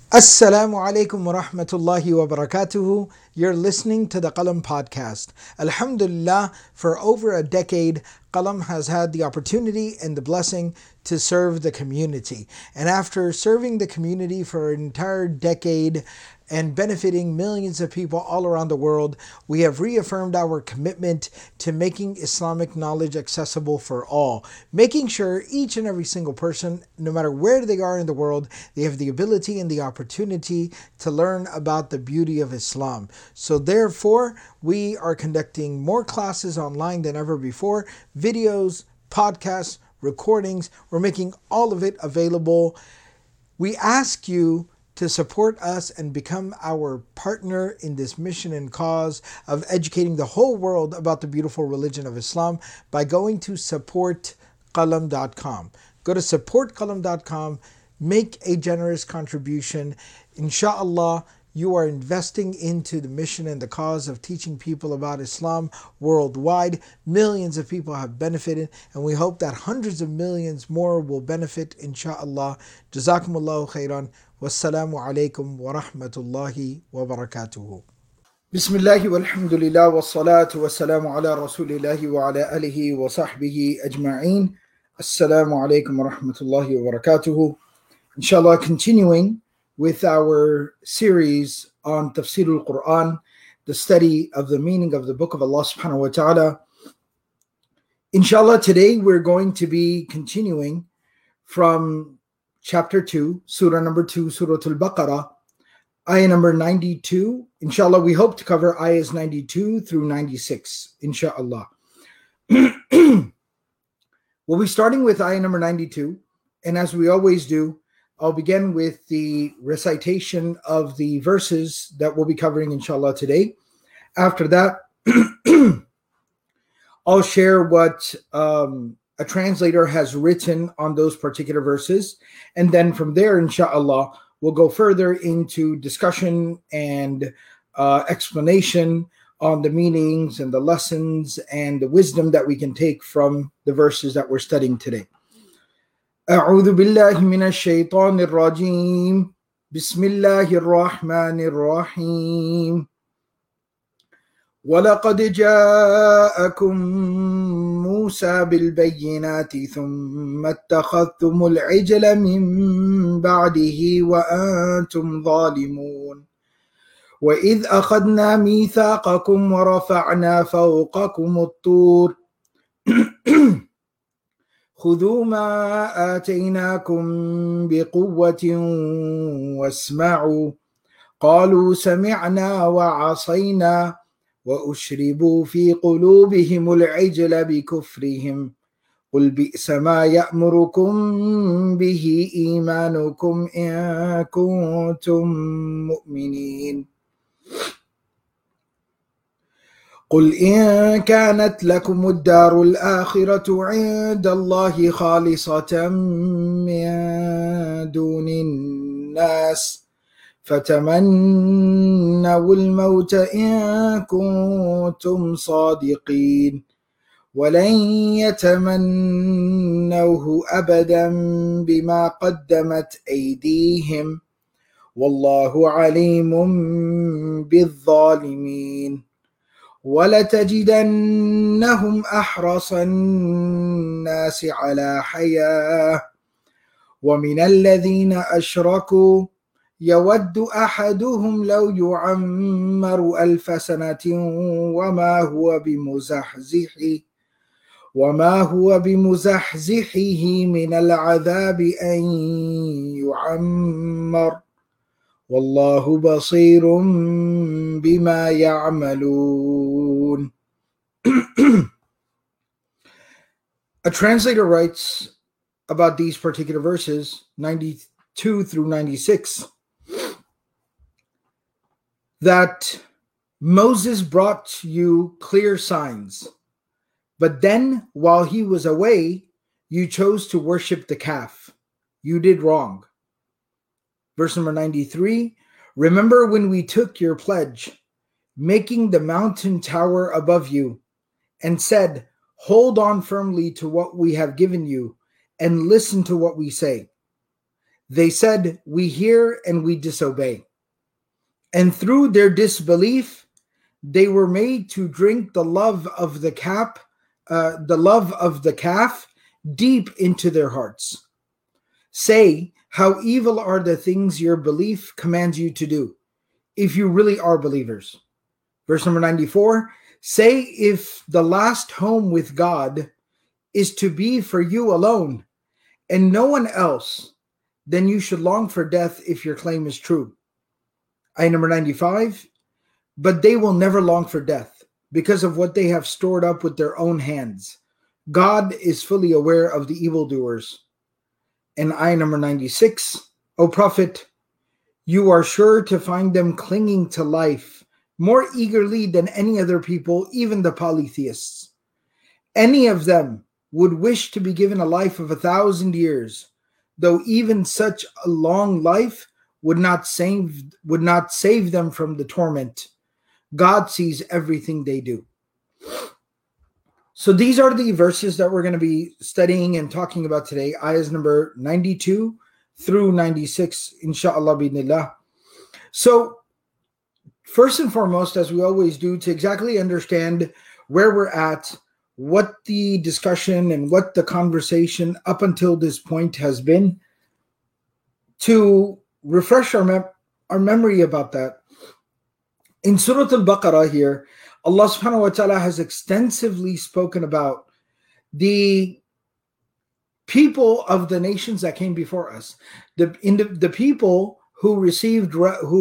Assalamu alaikum wa rahmatullahi wa barakatuhu. You're listening to the Qalam podcast. Alhamdulillah, for over a decade, Qalam has had the opportunity and the blessing to serve the community. And after serving the community for an entire decade and benefiting millions of people all around the world, we have reaffirmed our commitment to making Islamic knowledge accessible for all, making sure each and every single person, no matter where they are in the world, they have the ability and the opportunity to learn about the beauty of Islam. So therefore, we are conducting more classes online than ever before, videos, podcasts, recordings. We're making all of it available. We ask you to support us and become our partner in this mission and cause of educating the whole world about the beautiful religion of Islam by going to supportqalam.com. Go to supportqalam.com, make a generous contribution. Inshallah, you are investing into the mission and the cause of teaching people about Islam worldwide. Millions of people have benefited, and we hope that hundreds of millions more will benefit, inshallah. Jazakumullahu khairan. Wassalamu alaikum wa rahmatullahi wa barakatuhu. Bismillahi walhamdulillah wassalatu wassalamu ala rasulillahi wa ala alihi wa sahbihi ajma'een. Assalamu alaikum wa rahmatullahi wa barakatuhu. Inshallah, continuing with our series on Tafsir al-Quran, the study of the meaning of the book of Allah subhanahu wa ta'ala. Inshallah, today we're going to be continuing from chapter 2, surah number 2, Surah Al-Baqarah, ayah number 92. Inshallah, we hope to cover ayahs 92 through 96, inshallah. We'll be starting with ayah number 92, and as we always do, I'll begin with the recitation of the verses that we'll be covering, inshallah, today. After that, I'll share what a translator has written on those particular verses. And then from there, inshallah, we'll go further into discussion and explanation on the meanings and the lessons and the wisdom that we can take from the verses that we're studying today. أعوذ بالله من الشيطان الرجيم بسم الله الرحمن الرحيم ولقد جاءكم موسى بالبينات ثم اتخذتم العجل من بعده وأنتم ظالمون وإذ أخذنا ميثاقكم ورفعنا فوقكم الطور خذوا ما آتيناكم بقوة واسمعوا قالوا سمعنا وعصينا وأشربوا في قلوبهم العجل بكفرهم قل بئس ما يأمركم به إيمانكم إن كنتم مؤمنين قل إن كانت لكم الدار الآخرة عند الله خالصة من دون الناس فتمنوا الموت إن كنتم صادقين ولن يتمنوه أبدا بما قدمت أيديهم والله عليم بالظالمين ولتجدنهم أحرص الناس على حياة ومن الذين أشركوا يود أحدهم لو يعمر 1000 سنة وما هو بمزحزحه من العذاب أن يعمر والله بصير بما يعملون. A translator writes about these particular verses, 92 through 96, that Moses brought you clear signs, but then while he was away, you chose to worship the calf. You did wrong. Verse number 93, remember when we took your pledge, making the mountain tower above you, and said, hold on firmly to what we have given you, and listen to what we say. They said, "We hear and we disobey." And through their disbelief, they were made to drink the love of the calf deep into their hearts. Say, how evil are the things your belief commands you to do, if you really are believers. Verse number 94, say, if the last home with God is to be for you alone and no one else, then you should long for death if your claim is true. Ayah number 95, but they will never long for death because of what they have stored up with their own hands. God is fully aware of the evildoers. And ayah number 96, O Prophet, you are sure to find them clinging to life more eagerly than any other people, even the polytheists. Any of them would wish to be given a life of 1,000 years, though even such a long life would not save them from the torment. God sees everything they do. So these are the verses that we're going to be studying and talking about today, ayahs number 92 through 96, inshallah bi'idhnillah. So first and foremost, as we always do, to exactly understand where we're at, what the discussion and what the conversation up until this point has been, to refresh our memory about that. In Surah Al-Baqarah here, Allah subhanahu wa ta'ala has extensively spoken about the people of the nations that came before us, the people who received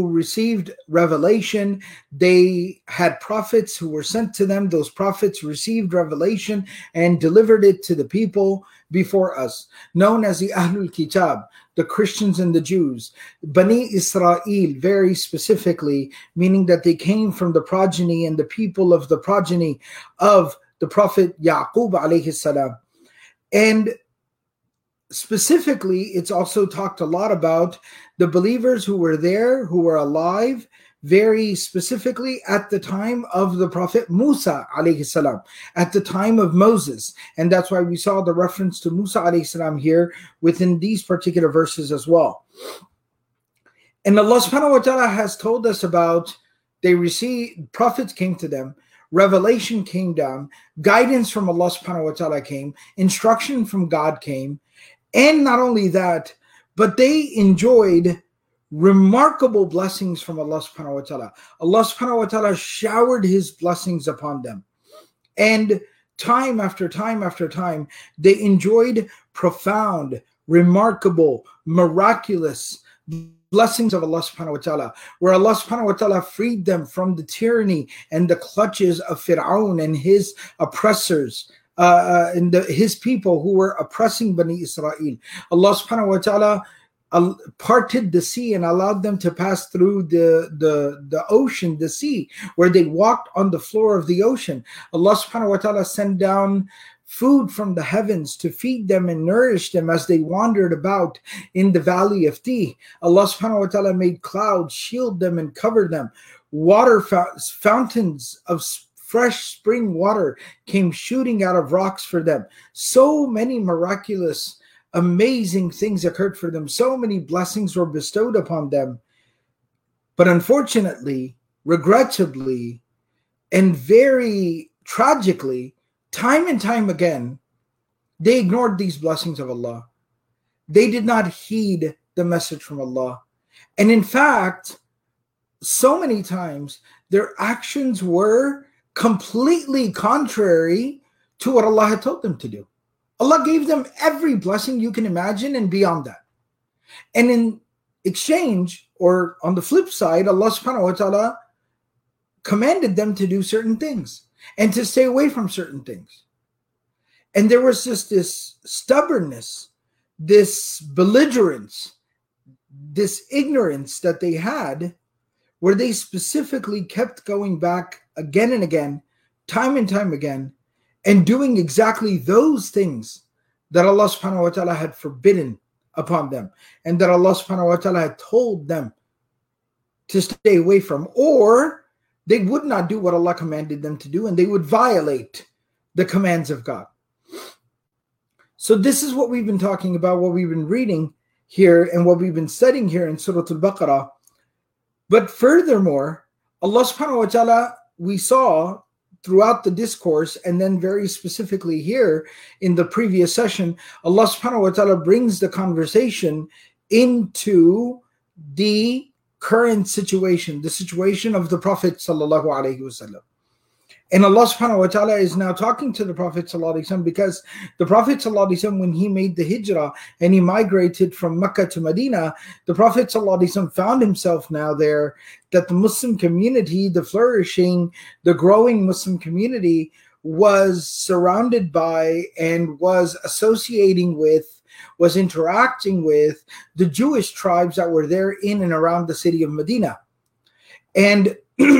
revelation. They had prophets who were sent to them. Those prophets received revelation and delivered it to the people before us, known as the Ahlul Kitab, the Christians and the Jews. Bani Israel, very specifically, meaning that they came from the progeny and the people of the progeny of the Prophet Yaqub alayhi salam. And specifically, it's also talked a lot about the believers who were there, who were alive, very specifically at the time of the Prophet Musa alayhi salam, at the time of Moses. And that's why we saw the reference to Musa alayhi salam here within these particular verses as well. And Allah subhanahu wa ta'ala has told us about they received, prophets came to them, revelation came down, guidance from Allah subhanahu wa ta'ala came, instruction from God came. And not only that, but they enjoyed remarkable blessings from Allah subhanahu wa ta'ala. Allah subhanahu wa ta'ala showered his blessings upon them. And time after time after time, they enjoyed profound, remarkable, miraculous blessings of Allah subhanahu wa ta'ala, where Allah subhanahu wa ta'ala freed them from the tyranny and the clutches of Fir'aun and his oppressors. And his people who were oppressing Bani Israel. Allah subhanahu wa ta'ala parted the sea and allowed them to pass through the ocean, the sea, where they walked on the floor of the ocean. Allah subhanahu wa ta'ala sent down food from the heavens to feed them and nourish them as they wandered about in the valley of Tih. Allah subhanahu wa ta'ala made clouds shield them and cover them. Water fountains of fresh spring water came shooting out of rocks for them. So many miraculous, amazing things occurred for them. So many blessings were bestowed upon them. But unfortunately, regrettably, and very tragically, time and time again, they ignored these blessings of Allah. They did not heed the message from Allah. And in fact, so many times, their actions were completely contrary to what Allah had told them to do. Allah gave them every blessing you can imagine and beyond that. And in exchange, or on the flip side, Allah subhanahu wa ta'ala commanded them to do certain things and to stay away from certain things. And there was just this stubbornness, this belligerence, this ignorance that they had, where they specifically kept going back again and again, time and time again, and doing exactly those things that Allah subhanahu wa ta'ala had forbidden upon them, and that Allah subhanahu wa ta'ala had told them to stay away from, or they would not do what Allah commanded them to do, and they would violate the commands of God. So this is what we've been talking about, what we've been reading here and what we've been studying here in Surah Al-Baqarah. But furthermore, Allah subhanahu wa ta'ala, we saw throughout the discourse, and then very specifically here in the previous session, Allah subhanahu wa ta'ala brings the conversation into the current situation, the situation of the Prophet sallallahu alaihi wasallam. And Allah subhanahu wa ta'ala is now talking to the Prophet sallallahu alaihi wasallam, because the Prophet sallallahu alaihi wasallam, when he made the hijrah and he migrated from Mecca to Medina, the Prophet sallallahu alaihi wasallam found himself now there, that the Muslim community, the flourishing, the growing Muslim community, was surrounded by and was associating with, was interacting with the Jewish tribes that were there in and around the city of Medina. And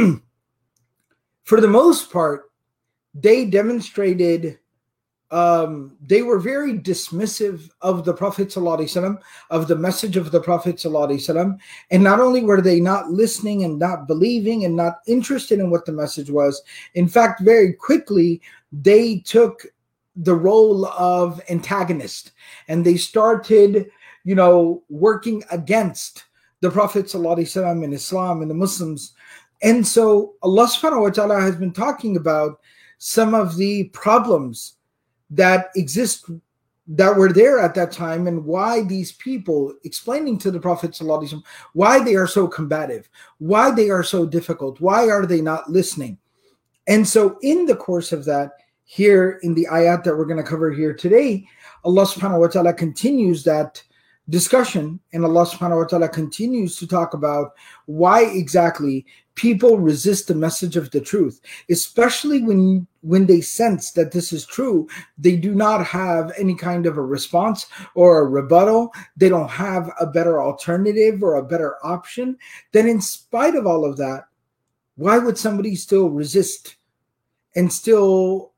for the most part, they demonstrated, they were very dismissive of the Prophet ﷺ, of the message of the Prophet ﷺ. And not only were they not listening and not believing and not interested in what the message was, in fact, very quickly, they took the role of antagonist, and they started, working against the Prophet ﷺ and Islam and the Muslims. And so Allah subhanahu wa ta'ala has been talking about some of the problems that exist, that were there at that time, and why these people, explaining to the Prophet ﷺ why they are so combative, why they are so difficult, why are they not listening. And so in the course of that, here in the ayat that we're going to cover here today, Allah subhanahu wa ta'ala continues that discussion, and Allah subhanahu wa ta'ala continues to talk about why exactly people resist the message of the truth, especially when they sense that this is true. They do not have any kind of a response or a rebuttal. They don't have a better alternative or a better option. Then in spite of all of that, why would somebody still resist and still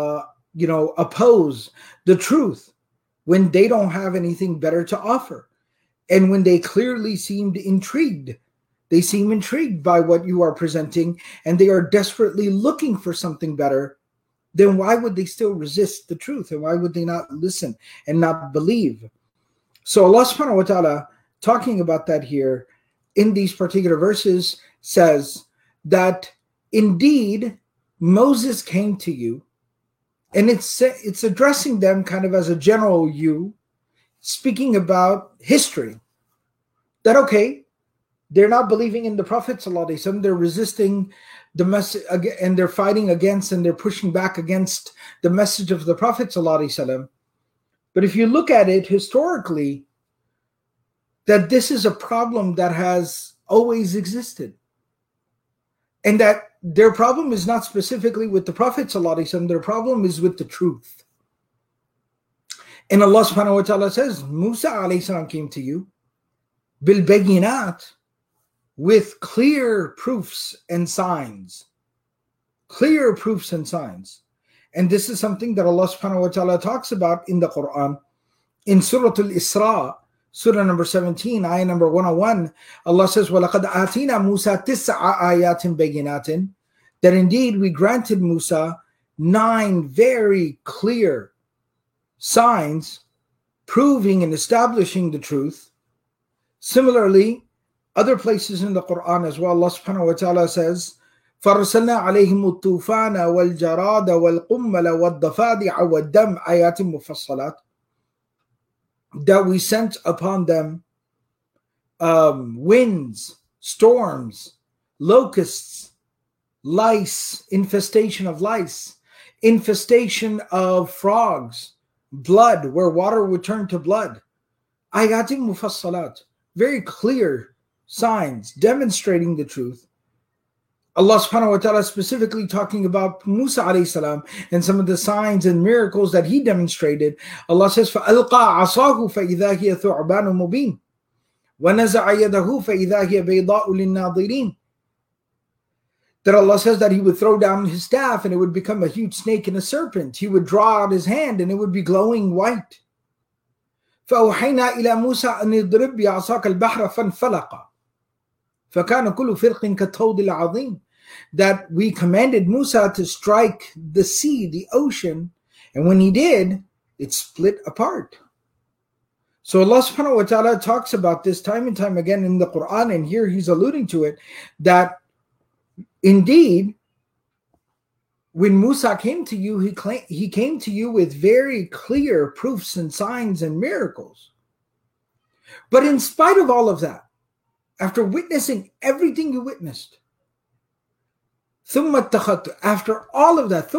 oppose the truth when they don't have anything better to offer, and when they clearly seemed intrigued? They seem intrigued by what you are presenting, and they are desperately looking for something better. Then why would they still resist the truth? And why would they not listen and not believe? So Allah subhanahu wa ta'ala, talking about that here in these particular verses, says that indeed Moses came to you, and it's addressing them kind of as a general you, speaking about history. That, okay, they're not believing in the Prophet ﷺ, they're resisting the message, and they're fighting against, and they're pushing back against the message of the Prophet ﷺ. But if you look at it historically, that this is a problem that has always existed. And that their problem is not specifically with the Prophet ﷺ, their problem is with the truth. And Allah subhanahu wa ta'ala says, Musa alayhi salam came to you, bil bayinat, with clear proofs and signs. Clear proofs and signs. And this is something that Allah subhanahu wa ta'ala talks about in the Quran. In Surah Al-Isra, Surah number 17, ayah number 101, Allah says, وَلَقَدْ آتِينَا مُوسَى تِسْعَ آيَاتٍ بَيِّنَاتٍ, that indeed we granted Musa 9 very clear signs proving and establishing the truth. Similarly, other places in the Quran as well, Allah subhanahu wa ta'ala says, فَرْسَلْنَا عَلَيْهِمُ الطُّوفَانَ وَالْجَرَادَ وَالْقُمَّلَ وَالضَّفَادِعَ وَالدَّمْ آيَاتٍ مُفَصَّلَاتٍ, that we sent upon them winds, storms, locusts, lice, infestation of lice, infestation of frogs, blood, where water would turn to blood. Ayatim mufassalat, very clear signs demonstrating the truth. Allah subhanahu wa ta'ala specifically talking about Musa alayhi salam and some of the signs and miracles that he demonstrated. Allah says, فَأَلْقَى عَصَاهُ فَإِذَا هِيَ ثُعْبَانٌ مُبِينٌ وَنَزَعَ يَدَهُ فَإِذَا هِيَ بَيْضَاءُ لِلنَّاظِرِينَ. That Allah says that he would throw down his staff and it would become a huge snake and a serpent. He would draw out his hand and it would be glowing white. فَأَوْحَيْنَا إِلَى مُوسَىٰ أَنِ اضْرِبْ بِعَصَاكَ الْبَحْرَ فَانْفَلَقَ فَكَانَ كُلُّ فِرْقٍ كَالطَّوْدِ الْعَظِيمِ. That we commanded Musa to strike the sea, the ocean, and when he did, it split apart. So Allah subhanahu wa ta'ala talks about this time and time again in the Quran, and here he's alluding to it, that indeed, when Musa came to you, he came to you with very clear proofs and signs and miracles. But in spite of all of that, after witnessing everything you witnessed, after all of that,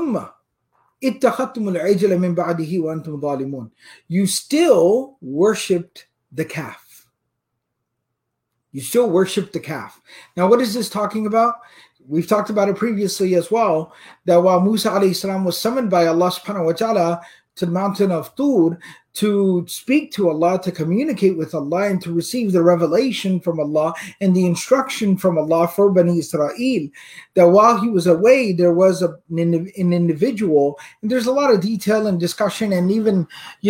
you still worshipped the calf. You still worshipped the calf. Now, what is this talking about? We've talked about it previously as well, that while Musa alayhi salam was summoned by Allah subhanahu wa ta'ala to the mountain of Tur to speak to Allah, to communicate with Allah, and to receive the revelation from Allah and the instruction from Allah for Bani Israel, that while he was away, there was an individual, and there's a lot of detail and discussion and even,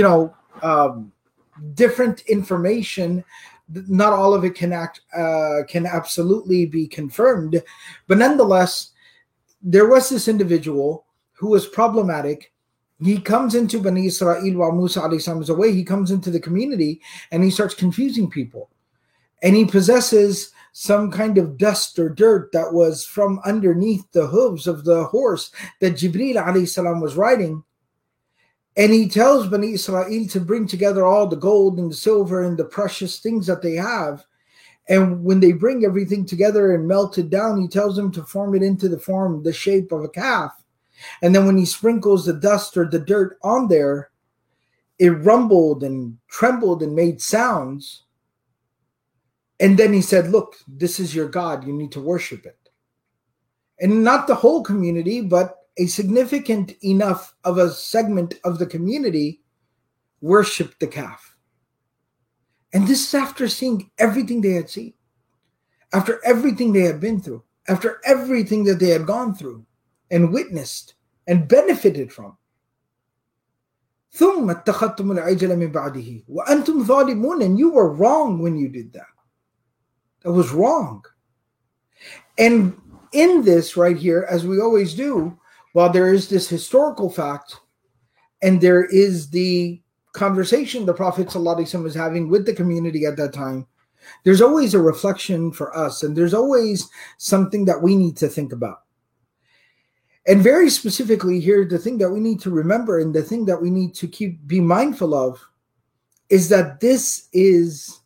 different information. Not all of it can absolutely be confirmed, but nonetheless, there was this individual who was problematic. He comes into Bani Israel while Musa alayhi salam is away. He comes into the community and he starts confusing people. And he possesses some kind of dust or dirt that was from underneath the hooves of the horse that Jibreel alayhi salam was riding. And he tells Bani Israel to bring together all the gold and the silver and the precious things that they have. And when they bring everything together and melt it down, he tells them to form it into the shape of a calf. And then when he sprinkles the dust or the dirt on there, it rumbled and trembled and made sounds. And then he said, look, this is your God. You need to worship it. And not the whole community, but a significant enough of a segment of the community worshiped the calf. And this is after seeing everything they had seen, after everything they had been through, after everything that they had gone through and witnessed and benefited from. ثُمَّ اتَّخَذْتُمُ الْعِجْلَ مِنْ بَعْدِهِ وَأَنْتُمْ ظَالِمُونَ. And you were wrong when you did that. That was wrong. And in this right here, as we always do, while there is this historical fact and there is the conversation the Prophet ﷺ was having with the community at that time, there's always a reflection for us, and there's always something that we need to think about. And very specifically here, the thing that we need to remember and the thing that we need to be mindful of is that this is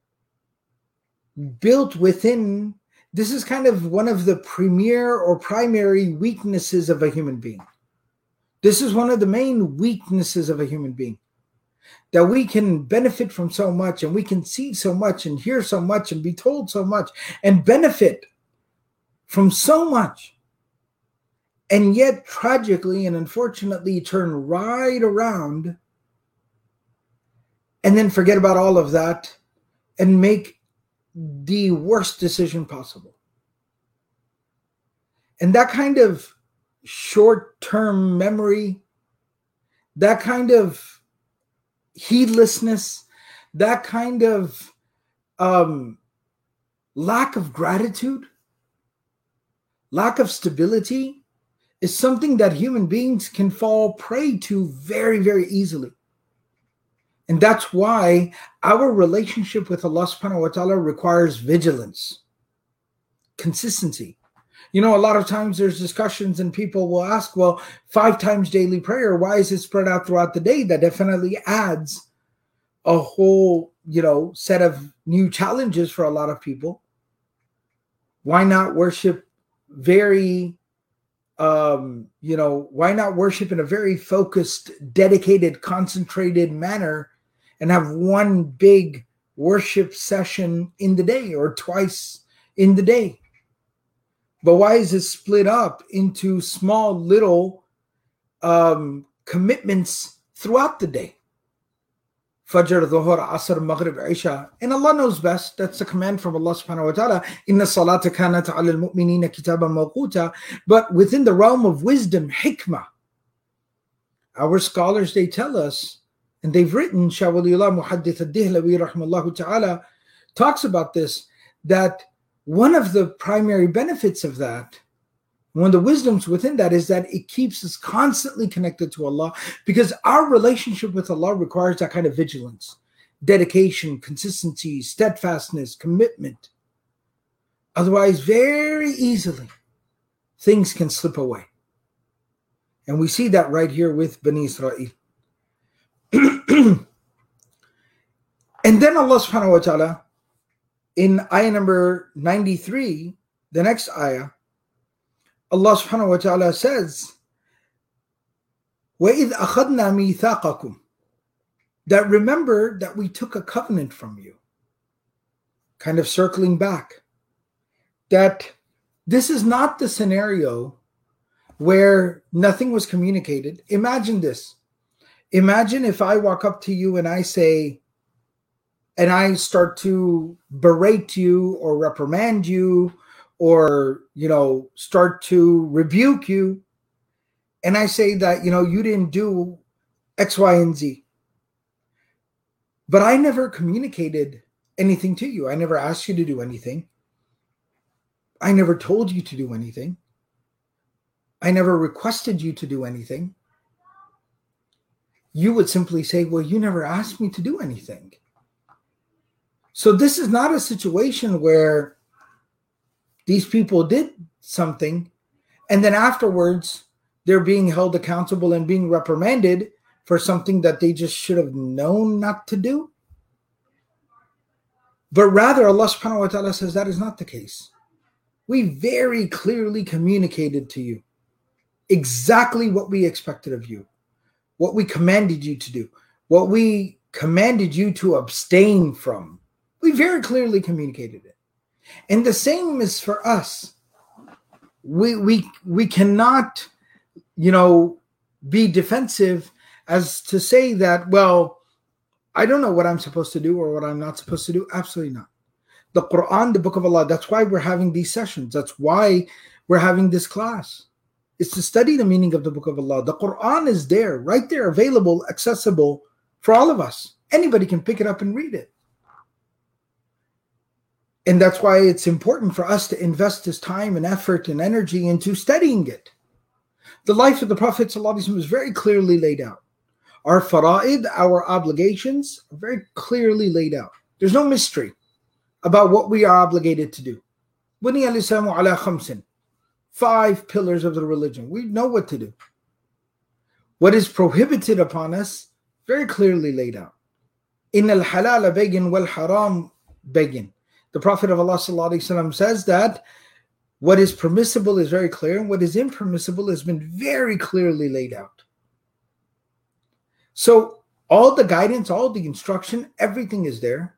built within, this is kind of one of the premier or primary weaknesses of a human being. This is one of the main weaknesses of a human being, that we can benefit from so much and we can see so much and hear so much and be told so much and benefit from so much, and yet tragically and unfortunately turn right around and then forget about all of that and make the worst decision possible. And that kind of short-term memory, that kind of heedlessness, that kind of lack of gratitude, lack of stability, is something that human beings can fall prey to very, very easily. And that's why our relationship with Allah subhanahu wa ta'ala requires vigilance, consistency. A lot of times there's discussions and people will ask, well, 5 times daily prayer, why is it spread out throughout the day? That definitely adds a whole, set of new challenges for a lot of people. Why not worship why not worship in a very focused, dedicated, concentrated manner and have one big worship session in the day or twice in the day? But why is it split up into small little commitments throughout the day? Fajr, Dhuhr, Asr, Maghrib, Isha. And Allah knows best. That's a command from Allah subhanahu wa ta'ala. Inna salata kanat ala al-mu'minina kitaban mawquta. But within the realm of wisdom, hikmah, our scholars, they tell us, and they've written, Shah Waliullah Muhaddith al-Dihlawi rahimahullah ta'ala talks about this, that one of the primary benefits of that, one of the wisdoms within that, is that it keeps us constantly connected to Allah, because our relationship with Allah requires that kind of vigilance, dedication, consistency, steadfastness, commitment. Otherwise, very easily, things can slip away. And we see that right here with Bani Israel. And then Allah subhanahu wa ta'ala, in ayah number 93, the next ayah, Allah subhanahu wa ta'ala says, وَإِذْ أَخَذْنَا مِيثَاقَكُمْ, that remember that we took a covenant from you. Kind of circling back. That this is not the scenario where nothing was communicated. Imagine this. Imagine if I walk up to you and I say, and I start to berate you or reprimand you or, start to rebuke you. And I say that, you didn't do X, Y, and Z. But I never communicated anything to you. I never asked you to do anything. I never told you to do anything. I never requested you to do anything. You would simply say, well, you never asked me to do anything. So this is not a situation where these people did something and then afterwards they're being held accountable and being reprimanded for something that they just should have known not to do. But rather, Allah subhanahu wa ta'ala says that is not the case. We very clearly communicated to you exactly what we expected of you, what we commanded you to do, what we commanded you to abstain from. We very clearly communicated it. And the same is for us. We cannot, be defensive as to say that, well, I don't know what I'm supposed to do or what I'm not supposed to do. Absolutely not. The Quran, the Book of Allah, that's why we're having these sessions. That's why we're having this class. It's to study the meaning of the Book of Allah. The Quran is there, right there, available, accessible for all of us. Anybody can pick it up and read it. And that's why it's important for us to invest this time and effort and energy into studying it. The life of the Prophet ﷺ was very clearly laid out. Our fara'id, our obligations, are very clearly laid out. There's no mystery about what we are obligated to do. Buniya al-Islamu ala khamsin. 5 pillars of the religion. We know what to do. What is prohibited upon us, very clearly laid out. Inna al-halala bayyin wal-haram bayyin. The Prophet of Allah ﷺ says that what is permissible is very clear and what is impermissible has been very clearly laid out. So all the guidance, all the instruction, everything is there.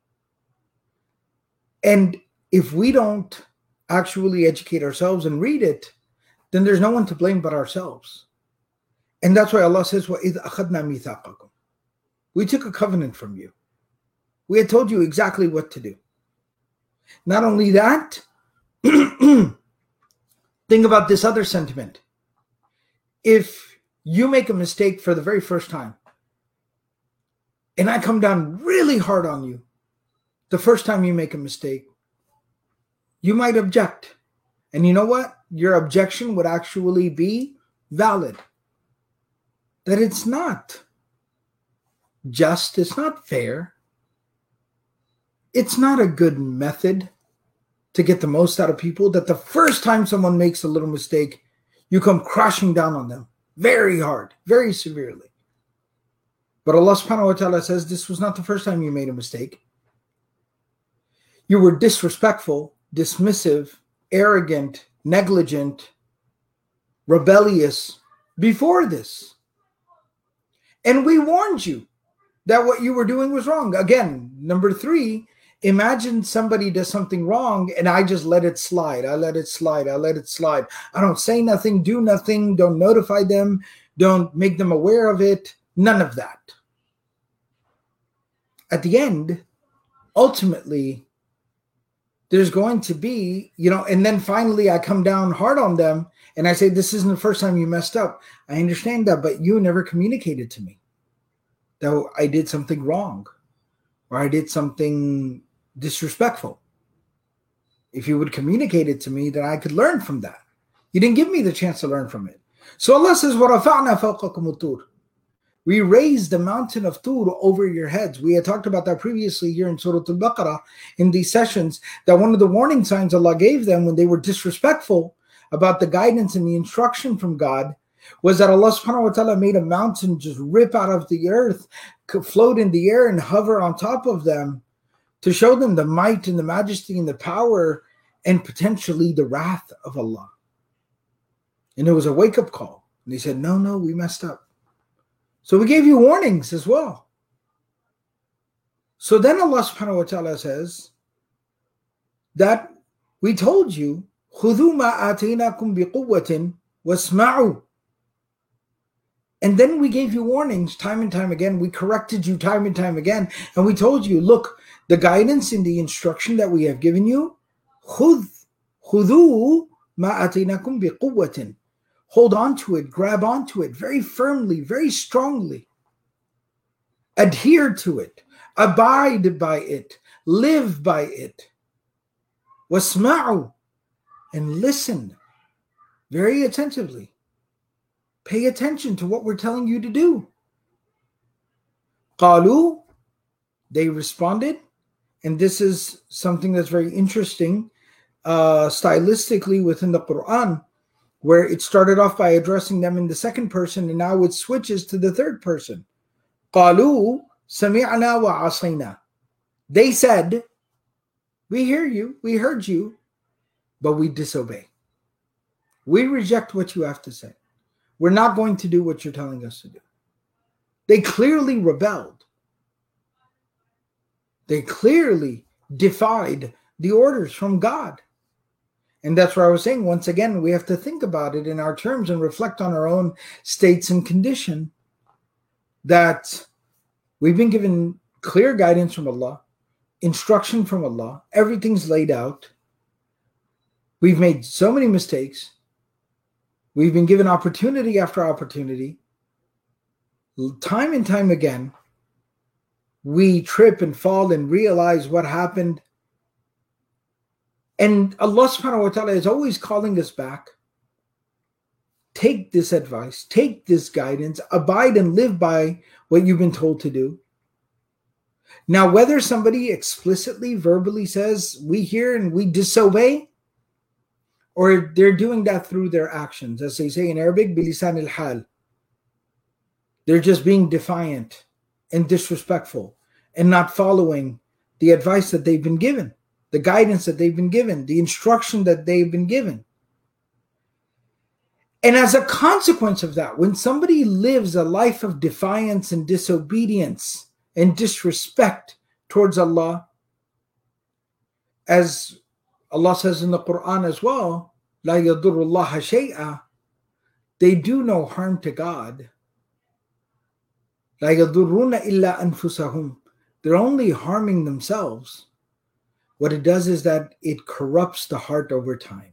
And if we don't actually educate ourselves and read it, then there's no one to blame but ourselves. And that's why Allah says, وَإِذْ أَخَذْنَا مِيثَاقَكُمْ. We took a covenant from you. We had told you exactly what to do. Not only that, think about this other sentiment. If you make a mistake for the very first time, and I come down really hard on you, the first time you make a mistake, you might object. And you know what? Your objection would actually be valid. That it's not just, it's not fair. It's not a good method to get the most out of people, that the first time someone makes a little mistake, you come crashing down on them very hard, very severely. But Allah subhanahu wa ta'ala says this was not the first time you made a mistake. You were disrespectful, dismissive, arrogant, negligent, rebellious before this. And we warned you that what you were doing was wrong. Again, number 3, imagine somebody does something wrong and I just let it slide. I let it slide. I don't say nothing, do nothing, don't notify them, don't make them aware of it. None of that. At the end, ultimately, there's going to be, and then finally I come down hard on them and I say, this isn't the first time you messed up. I understand that, but you never communicated to me that I did something wrong or I did something disrespectful. If you would communicate it to me, then I could learn from that. You didn't give me the chance to learn from it. So Allah says, وَرَفَعْنَا فَوْقَكُمُ الطُّورِ. We raised the mountain of Tur over your heads. We had talked about that previously here in Surah Al-Baqarah in these sessions, that one of the warning signs Allah gave them when they were disrespectful about the guidance and the instruction from God was that Allah subhanahu wa ta'ala made a mountain just rip out of the earth, float in the air and hover on top of them to show them the might and the majesty and the power and potentially the wrath of Allah. And it was a wake-up call. And they said, no, we messed up. So we gave you warnings as well. So then Allah subhanahu wa ta'ala says that we told you, خُذُوا مَا آتَيْنَاكُمْ بِقُوَّةٍ وَاسْمَعُوا. And then we gave you warnings time and time again. We corrected you time and time again. And we told you, look, the guidance and the instruction that we have given you, خُذُوا مَا آتَيْنَاكُمْ بِقُوَّةٍ. Hold on to it, grab onto it very firmly, very strongly. Adhere to it, abide by it, live by it. وَاسْمَعُوا. And listen very attentively. Pay attention to what we're telling you to do. قَالُوا. They responded, and this is something that's very interesting stylistically within the Quran, where it started off by addressing them in the second person, and now it switches to the third person. قَالُوا سَمِعْنَا وَعَصَيْنَا. They said, we hear you, we heard you, but we disobey. We reject what you have to say. We're not going to do what you're telling us to do. They clearly rebelled. They clearly defied the orders from God. And that's where I was saying, once again, we have to think about it in our terms and reflect on our own states and condition, that we've been given clear guidance from Allah, instruction from Allah, everything's laid out. We've made so many mistakes. We've been given opportunity after opportunity. Time and time again, we trip and fall and realize what happened. And Allah subhanahu wa ta'ala is always calling us back. Take this advice, take this guidance, abide and live by what you've been told to do. Now, whether somebody explicitly, verbally says, we hear and we disobey, or they're doing that through their actions, as they say in Arabic, bilisan al-hal. They're just being defiant and disrespectful and not following the advice that they've been given, the guidance that they've been given, the instruction that they've been given. And as a consequence of that, when somebody lives a life of defiance and disobedience and disrespect towards Allah, as Allah says in the Quran as well, لَا يَضُرُّ اللَّهَ شَيْئًا, they do no harm to God. لَا يَضُرُّونَ إِلَّا أَنفُسَهُمْ, they're only harming themselves. What it does is that it corrupts the heart over time.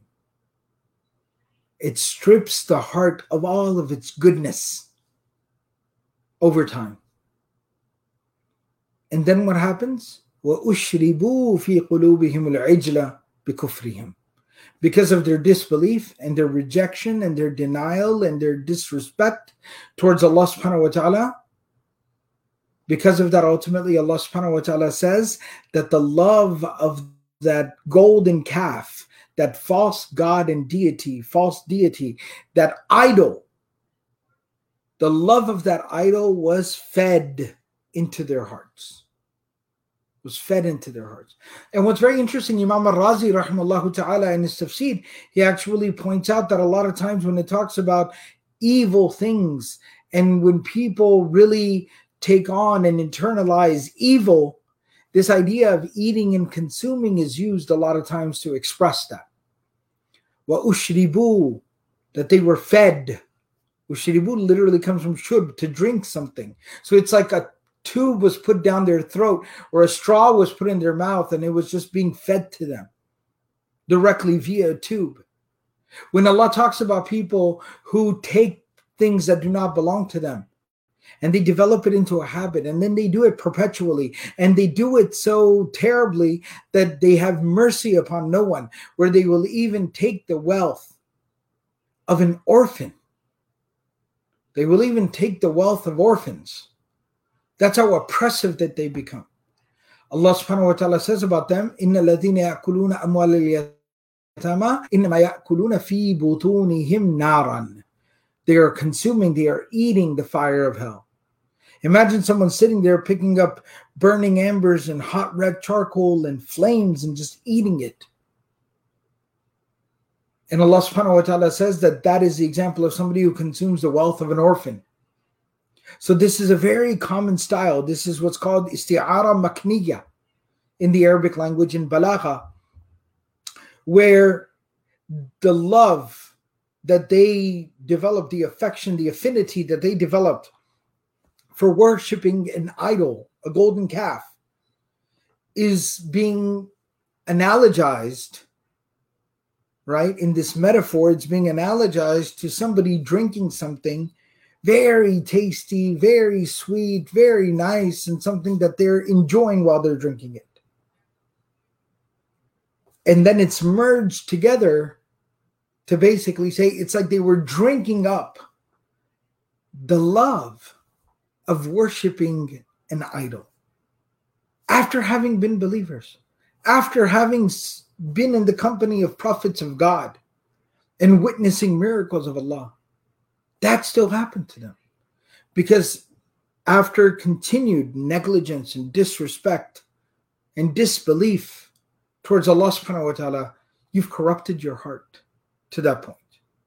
It strips the heart of all of its goodness over time. And then what happens? وَأُشْرِبُوا فِي قُلُوبِهِمُ الْعِجْلَ بِكُفْرِهِمْ. Because of their disbelief and their rejection and their denial and their disrespect towards Allah subhanahu wa ta'ala, because of that, ultimately Allah subhanahu wa ta'ala says that the love of that golden calf, that false god and deity, false deity, that idol, the love of that idol was fed into their hearts. Was fed into their hearts. And what's very interesting, Imam al-Razi rahimahullah ta'ala in his tafsir, he actually points out that a lot of times when it talks about evil things and when people really take on and internalize evil, this idea of eating and consuming is used a lot of times to express that. وَأُشْرِبُوا, that they were fed. Ushribu literally comes from shurb, to drink something. So it's like a tube was put down their throat or a straw was put in their mouth and it was just being fed to them directly via a tube. When Allah talks about people who take things that do not belong to them and they develop it into a habit and then they do it perpetually and they do it so terribly that they have mercy upon no one, where they will even take the wealth of an orphan They will even take the wealth of orphans. That's how oppressive that they become. Allah subhanahu wa ta'ala says about them, إِنَّ الَّذِينَ يَأْكُلُونَ أَمْوَالَ الْيَتَامَى إِنَّمَا يَأْكُلُونَ فِي بُطُونِهِمْ نَارًا. They are consuming, they are eating the fire of hell. Imagine someone sitting there picking up burning embers and hot red charcoal and flames and just eating it. And Allah subhanahu wa ta'ala says that that is the example of somebody who consumes the wealth of an orphan. So this is a very common style. This is what's called isti'ara makniya in the Arabic language in balagha, where the love that they developed, the affection, the affinity that they developed for worshiping an idol, a golden calf, is being analogized, right? In this metaphor, it's being analogized to somebody drinking something very tasty, very sweet, very nice, and something that they're enjoying while they're drinking it. And then it's merged together to basically say it's like they were drinking up the love of worshiping an idol. After having been believers, after having been in the company of prophets of God and witnessing miracles of Allah, that still happened to them. Because after continued negligence and disrespect and disbelief towards Allah subhanahu wa ta'ala, you've corrupted your heart to that point.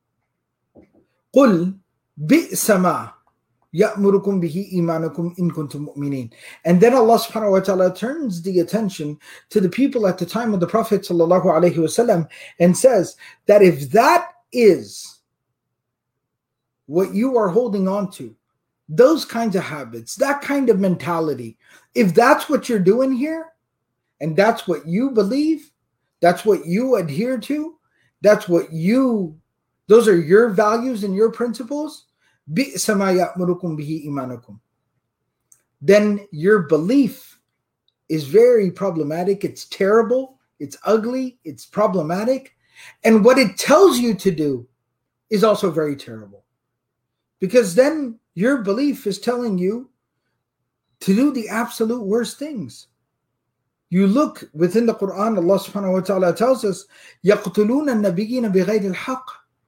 قُلْ بِئْسَ مَا يَأْمُرُكُمْ بِهِ إِيمَانُكُمْ إِن كُنتُم مُؤْمِنِينَ. And then Allah subhanahu wa ta'ala turns the attention to the people at the time of the Prophet sallallahu alaihi wasallam and says that if that is what you are holding on to, those kinds of habits, that kind of mentality, if that's what you're doing here, and that's what you believe, that's what you adhere to, those are your values and your principles, بِئْسَ مَا يَأْمُرُكُمْ بِهِ إِيمَانُكُمْ, then your belief is very problematic. It's terrible, it's ugly, it's problematic, and what it tells you to do is also very terrible. Because then your belief is telling you to do the absolute worst things. You look within the Quran, Allah subhanahu wa ta'ala tells us, يَقْتُلُونَ النَّبِيِّينَ بِغَيْرِ الْحَقِّ.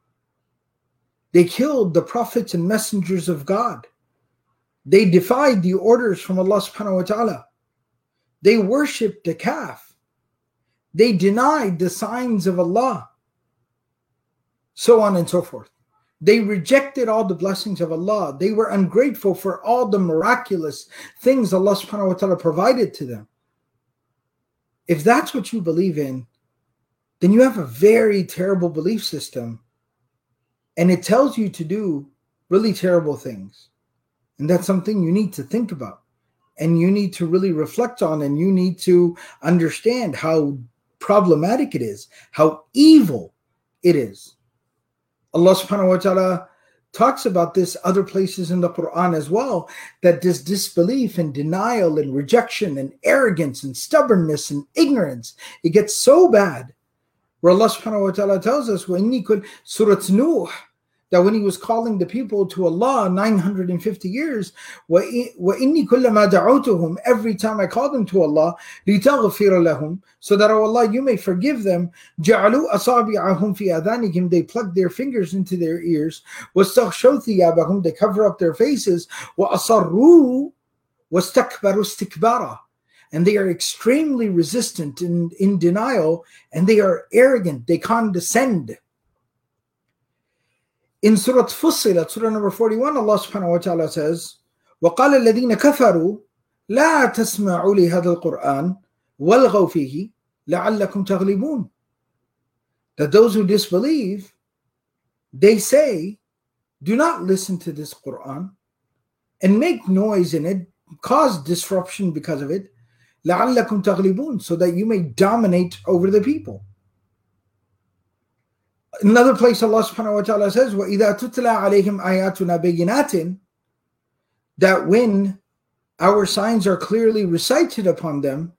They killed the prophets and messengers of God. They defied the orders from Allah subhanahu wa ta'ala. They worshipped the calf. They denied the signs of Allah. So on and so forth. They rejected all the blessings of Allah. They were ungrateful for all the miraculous things Allah subhanahu wa ta'ala provided to them. If that's what you believe in, then you have a very terrible belief system. And it tells you to do really terrible things. And that's something you need to think about. And you need to really reflect on, and you need to understand how problematic it is, how evil it is. Allah subhanahu wa ta'ala talks about this other places in the Quran as well, that this disbelief and denial and rejection and arrogance and stubbornness and ignorance, it gets so bad, where Allah subhanahu wa ta'ala tells us, Surat Nuh, that when he was calling the people to Allah 950 years, وَإِنِّي كُلَّمَا دَعَوْتُهُمْ, every time I called them to Allah, لِتَغْفِرَ لَهُمْ, so that, oh Allah, you may forgive them, جَعَلُوا أَصَابِعَهُمْ فِي أَذَانِهِمْ, they plug their fingers into their ears, وَاسْتَغْشَوْا ثِيَابَهُمْ, they cover up their faces, وَأَصَرُّوا وَاسْتَكْبَرُوا اسْتِكْبَارًا, and they are extremely resistant in denial, and they are arrogant, they condescend. In Surah Fussilat, Surah number 41, Allah subhanahu wa ta'ala says, وَقَالَ الَّذِينَ كَفَرُوا لَا تَسْمَعُوا لِهَذَا الْقُرْآنِ وَالْغَوْا فِيهِ لَعَلَّكُمْ تَغْلِبُونَ. That those who disbelieve, they say, do not listen to this Quran and make noise in it, cause disruption because of it, لَعَلَّكُمْ تَغْلِبُونَ, so that you may dominate over the people. Another place Allah subhanahu wa ta'ala says, وَإِذَا تُتْلَى عَلَيْهِمْ آيَاتُنَا بَيِّنَاتٍ, that when our signs are clearly recited upon them,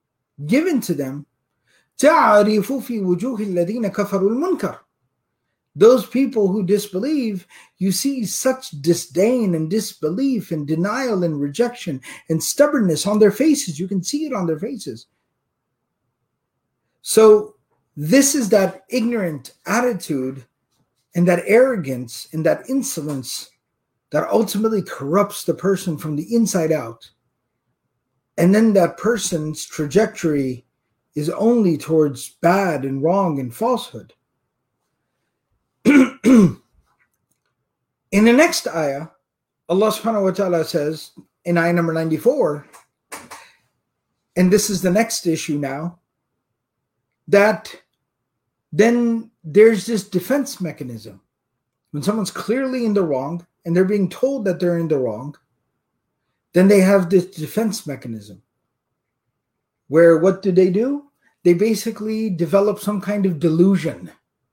given to them, تَعْرِفُ فِي وُجُوهِ الَّذِينَ كَفَرُوا الْمُنْكَرِ, Those people who disbelieve, you see such disdain and disbelief and denial and rejection and stubbornness on their faces. You can see it on their faces. So this is that ignorant attitude and that arrogance and that insolence that ultimately corrupts the person from the inside out. And then that person's trajectory is only towards bad and wrong and falsehood. In the next ayah, Allah subhanahu wa ta'ala says in ayah number 94, and this is the next issue now, that then there's this defense mechanism. When someone's clearly in the wrong and they're being told that they're in the wrong, then they have this defense mechanism where what do? They basically develop some kind of delusion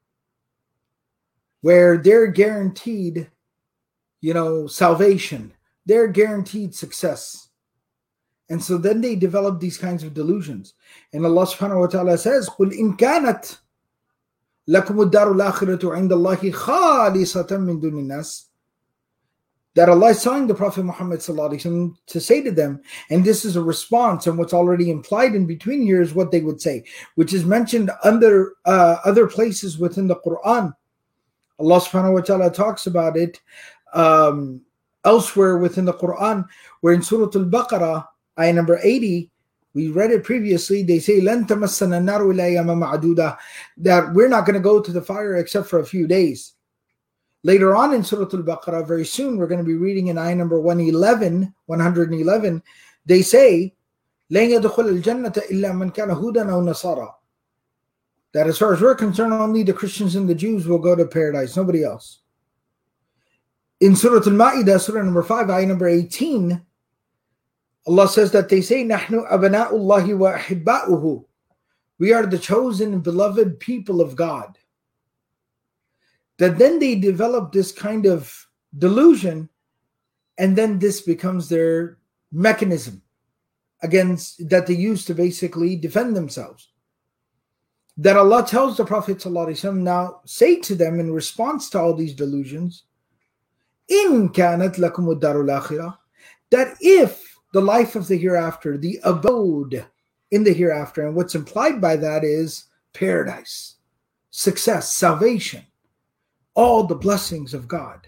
where they're guaranteed, salvation. They're guaranteed success. And so then they develop these kinds of delusions. And Allah subhanahu wa ta'ala says, قُلْ إِنْ كَانَتْ لَكُمُ الدَّارُ الْآخِرَةُ عِنْدَ اللَّهِ خَالِصَةً مِّن دُونِ النَّاسِ. That Allah is telling the Prophet Muhammad sallallahu alaihi wasallam to say to them, and this is a response, and what's already implied in between here is what they would say, which is mentioned under other places within the Quran. Allah subhanahu wa ta'ala talks about it elsewhere within the Quran, where in Surah Al-Baqarah, ayah number 80, we read it previously, they say, لَن تَمَسَّنَا النَّارُ إِلَّا أَيَّامًا مَعْدُودَةً, that we're not going to go to the fire except for a few days. Later on in Surah Al-Baqarah, very soon, we're going to be reading in ayah number 111, they say, لَن يَدْخُلَ الْجَنَّةَ إِلَّا مَنْ كَانَ هُودًا أَوْ نَصَارًا, that as far as we're concerned, only the Christians and the Jews will go to paradise, nobody else. In Surah Al-Ma'idah, Surah number 5, ayah number 18, Allah says that they say, نَحْنُ أَبْنَاءُ اللَّهِ وَأَحِبَّاؤُهُ, we are the chosen and beloved people of God. That then they develop this kind of delusion, and then this becomes their mechanism against that they use to basically defend themselves. That Allah tells the Prophet ﷺ, now say to them in response to all these delusions, إِن كَانَتْ لَكُمُ الدَّارُ الْآخِرَةُ, that if the life of the hereafter, the abode in the hereafter, and what's implied by that is paradise, success, salvation, all the blessings of God.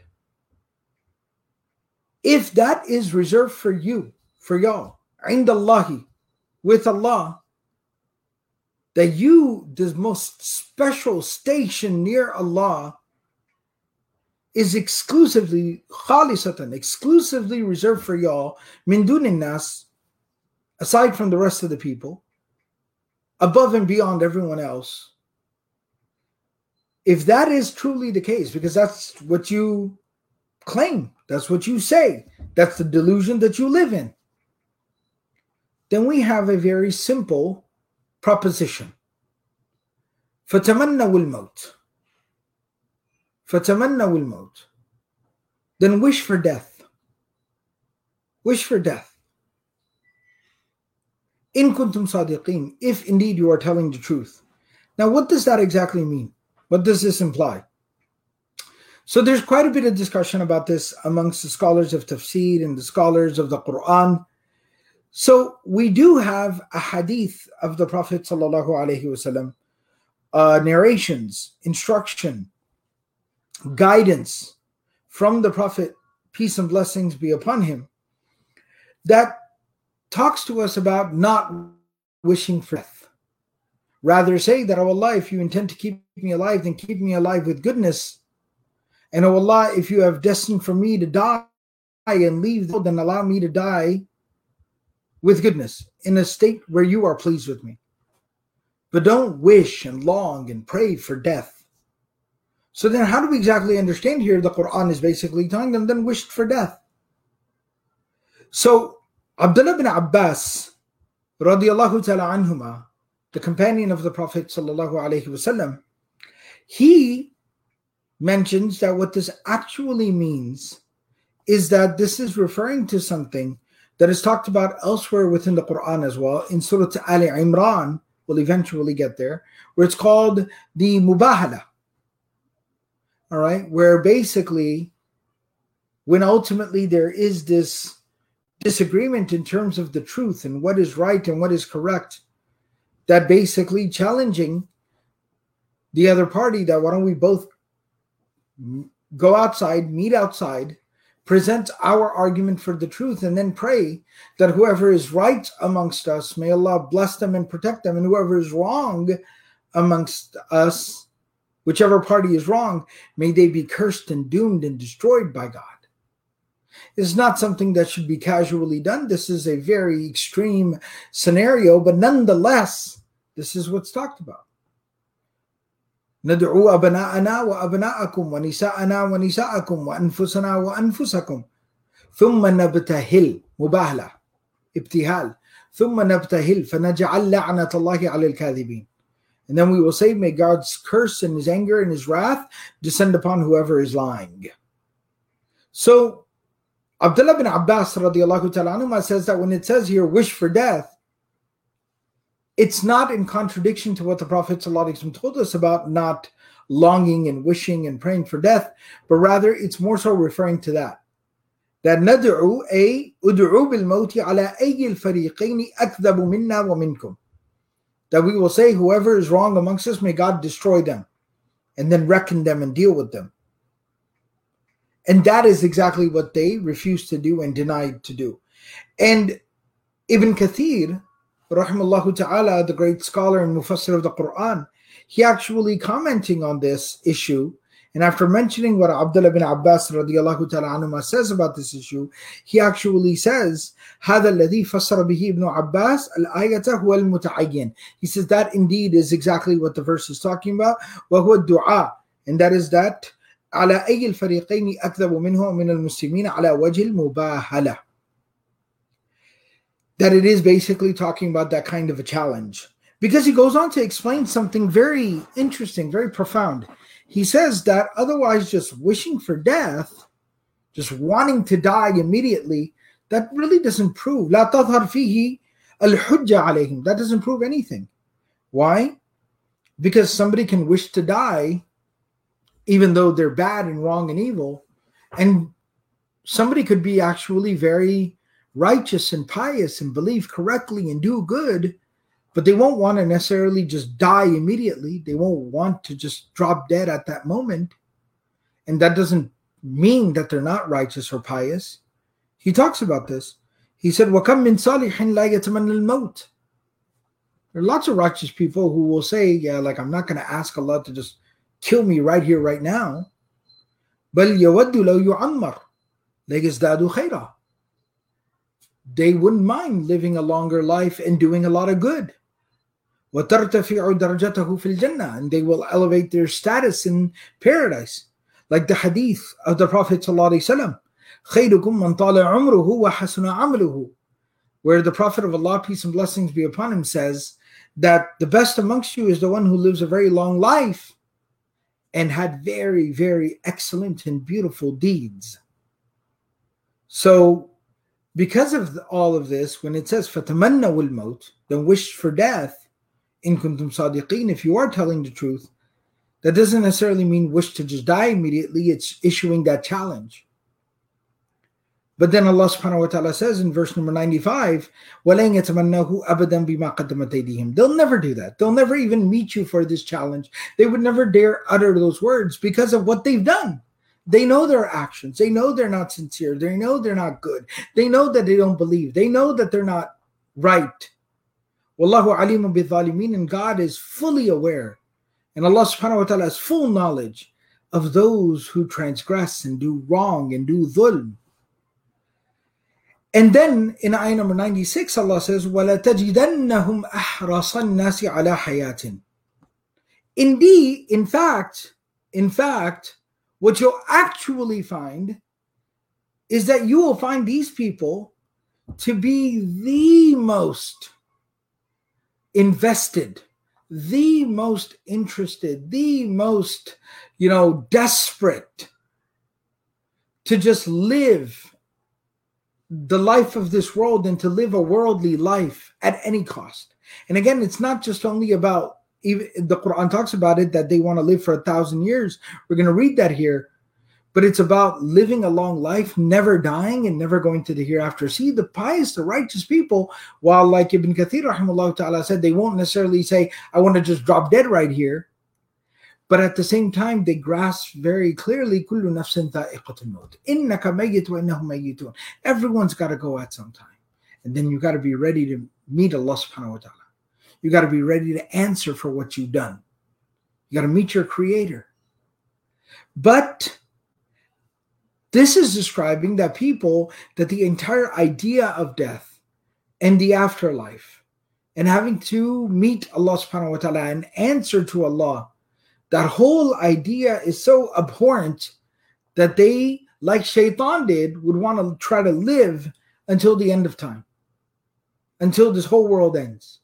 If that is reserved for you, for y'all, عِنْدَ اللَّهِ, with Allah, that you, the most special station near Allah, is exclusively khalisatan, exclusively reserved for y'all, min dunin nas, aside from the rest of the people, above and beyond everyone else. If that is truly the case, because that's what you claim, that's what you say, that's the delusion that you live in, then we have a very simple proposition. فَتَمَنَّوُا الْمَوْتِ, فَتَمَنَّوُا الْمَوْتِ, then wish for death. Wish for death. إِن كُنْتُمْ صَادِقِينَ, if indeed you are telling the truth. Now what does that exactly mean? What does this imply? So there's quite a bit of discussion about this amongst the scholars of tafsir and the scholars of the Quran. So we do have a hadith of the Prophet sallallahu alaihi wasallam, narrations, instruction, guidance from the Prophet, peace and blessings be upon him, that talks to us about not wishing for death. Rather say that, oh Allah, if you intend to keep me alive, then keep me alive with goodness. And oh Allah, if you have destined for me to die and leave, then allow me to die with goodness, in a state where you are pleased with me. But don't wish and long and pray for death. So then how do we exactly understand here? The Quran is basically telling them, then wished for death. So Abdullah bin Abbas, radiallahu ta'ala anhuma, the companion of the Prophet sallallahu alaihi wasallam, he mentions that what this actually means is that this is referring to something that is talked about elsewhere within the Quran as well, in Surah Ali Imran, we'll eventually get there, where it's called the Mubahala. all right, where basically when ultimately there is this disagreement in terms of the truth and what is right and what is correct, that basically challenging the other party, that why don't we both go outside, meet outside, present our argument for the truth, and then pray that whoever is right amongst us, may Allah bless them and protect them, and whoever is wrong amongst us, whichever party is wrong, may they be cursed and doomed and destroyed by God. It's not something that should be casually done. This is a very extreme scenario, but nonetheless, this is what's talked about. ندعو أبناءنا وأبناءكم ونساءنا ونساءكم وأنفسنا وأنفسكم ثم نبتهل مباهلة ابتهال ثم نبتهل فنجعل لعنة الله على الكاذبين. And then we will say, may God's curse and his anger and his wrath descend upon whoever is lying. So Abdullah bin Abbas radiallahu ta'ala anhu says that when it says here, wish for death, it's not in contradiction to what the Prophet ﷺ told us about not longing and wishing and praying for death, but rather it's more so referring to that. That nad'u ay ud'u bil mawti ala ayyi al fariqayn akdhabu minna wa minkum. That we will say, whoever is wrong amongst us, may God destroy them, and then reckon them and deal with them. And that is exactly what they refused to do and denied to do. And Ibn Kathir, rahimallahu ta'ala, the great scholar and mufassir of the Quran, he actually commenting on this issue, and after mentioning what Abdullah bin Abbas radiallahu ta'ala anhuma says about this issue, he actually says, هذا الذي فسر به ابن عباس الآية هو المتعين. He says that indeed is exactly what the verse is talking about. وهو الدعاء, and that is that على أي الفريقين أكذب منه من المسلمين على وجه المباهلة. That it is basically talking about that kind of a challenge. Because he goes on to explain something very interesting, very profound. He says that otherwise just wishing for death, just wanting to die immediately, that really doesn't prove. لا تظهر فيه الحجة عليهم. That doesn't prove anything. Why? Because somebody can wish to die even though they're bad and wrong and evil, and somebody could be actually very righteous and pious and believe correctly and do good, but they won't want to necessarily just die immediately. They won't want to just drop dead at that moment. And that doesn't mean that they're not righteous or pious. He talks about this. He said, وَكَمْ مِنْ صَالِحٍ لَا يَتَمَنَّى الْمَوْتِ. There are lots of righteous people who will say, yeah, like, I'm not going to ask Allah to just kill me right here, right now. بَلْ يَوَدُّ لَوْ يُعَمَّرْ لَيَزْدَادُ خَيْرًا. They wouldn't mind living a longer life and doing a lot of good. وَتَرْتَفِعُ دَرْجَتَهُ فِي الْجَنَّةِ. And they will elevate their status in paradise. Like the hadith of the Prophet ﷺ, خَيْرُكُمْ مَنْ طَالَ عُمْرُهُ وَحَسُنَ عَمْلُهُ, where the Prophet of Allah, peace and blessings be upon him, says that the best amongst you is the one who lives a very long life and had very, very excellent and beautiful deeds. So, because of all of this, when it says فَتَمَنَّوُا الْمَوْتِ, then wish for death, in kuntum sadiqeen, if you are telling the truth, that doesn't necessarily mean wish to just die immediately. It's issuing that challenge. But then Allah subhanahu wa ta'ala says in verse number 95, وَلَنْ يَتَمَنَّهُ أَبَدًا بِمَا قَدَّمَتْ أَيْدِيهِمْ. They'll never do that. They'll never even meet you for this challenge. They would never dare utter those words because of what they've done. They know their actions. They know they're not sincere. They know they're not good. They know that they don't believe. They know that they're not right. Wallahu alimun bi-dhalimin, and God is fully aware. And Allah subhanahu wa ta'ala has full knowledge of those who transgress and do wrong and do dhulm. And then in ayah number 96, Allah says, وَلَتَجِدَنَّهُمْ أَحْرَصَ النَّاسِ عَلَى حَيَاةٍ. Indeed, in fact, what you'll actually find is that you will find these people to be the most invested, the most interested, the most, desperate to just live the life of this world and to live a worldly life at any cost. And again, it's not just only about Even the Quran talks about it, that they want to live for 1,000 years. We're going to read that here. But it's about living a long life, never dying and never going to the hereafter. See, the pious, the righteous people, while like Ibn Kathir rahimahullah ta'ala said, they won't necessarily say, I want to just drop dead right here. But at the same time, they grasp very clearly, كُلُّ نَفْسٍ ذَائِقَةُ الْمَوْتِ إِنَّكَ مَيِّتٌ وَإِنَّهُمْ مَيِّتُونَ. Everyone's got to go at some time. And then you got to be ready to meet Allah subhanahu wa ta'ala. You got to be ready to answer for what you've done. You got to meet your creator. But this is describing that the entire idea of death and the afterlife and having to meet Allah subhanahu wa ta'ala and answer to Allah, that whole idea is so abhorrent that they, like Shaitan did, would want to try to live until the end of time, until this whole world ends.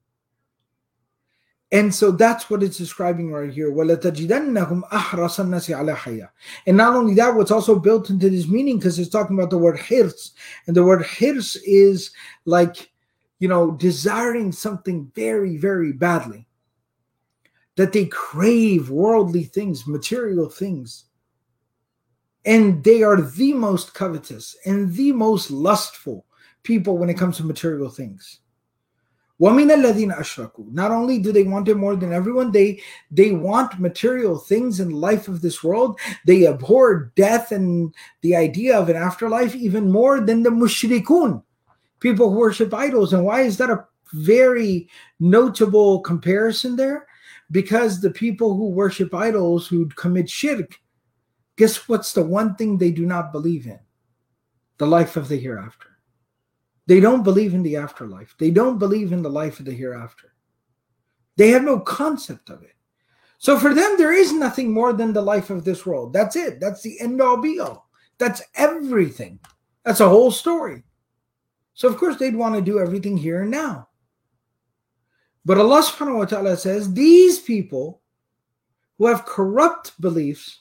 And so that's what it's describing right here. وَلَتَجِدَنَّهُمْ أَحْرَصَ النَّاسِ عَلَى حَيَاةٍ. And not only that, what's also built into this meaning, because it's talking about the word hirs. And the word hirs is like, desiring something very, very badly. That they crave worldly things, material things. And they are the most covetous and the most lustful people when it comes to material things. وَمِنَ الَّذِينَ أَشْرَكُوا. Not only do they want it more than everyone, they want material things in life of this world. They abhor death and the idea of an afterlife even more than the mushrikun, people who worship idols. And why is that a very notable comparison there? Because the people who worship idols, who commit shirk, guess what's the one thing they do not believe in? The life of the hereafter. They don't believe in the afterlife. They don't believe in the life of the hereafter. They have no concept of it. So for them, there is nothing more than the life of this world. That's it. That's the end all be all. That's everything. That's a whole story. So of course they'd want to do everything here and now. But Allah subhanahu wa ta'ala says, these people who have corrupt beliefs,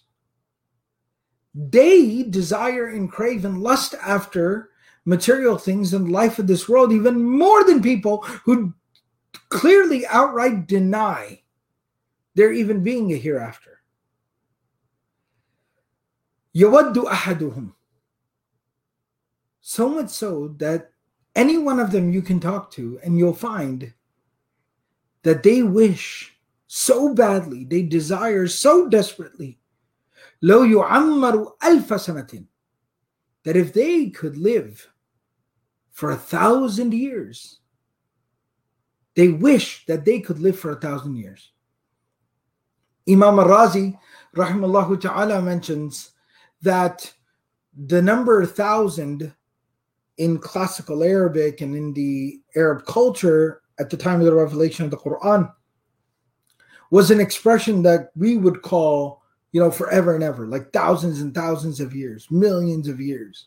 they desire and crave and lust after material things in life of this world even more than people who clearly outright deny there even being a hereafter. يَوَدُّ أَحَدُهُمْ. So much so that any one of them you can talk to and you'll find that they wish so badly, they desire so desperately, لَوْ يُعَمَّرُ أَلْفَ سَنَةٍ, that if they could live for 1,000 years, they wish that they could live for 1,000 years. Imam al-Razi, rahimahullah ta'ala, mentions that the number 1,000 in classical Arabic and in the Arab culture at the time of the revelation of the Quran was an expression that we would call, forever and ever, like thousands and thousands of years, millions of years.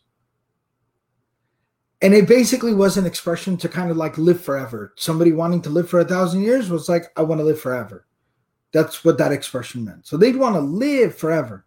And it basically was an expression to kind of like live forever. Somebody wanting to live for 1,000 years was like, I want to live forever. That's what that expression meant. So they'd want to live forever.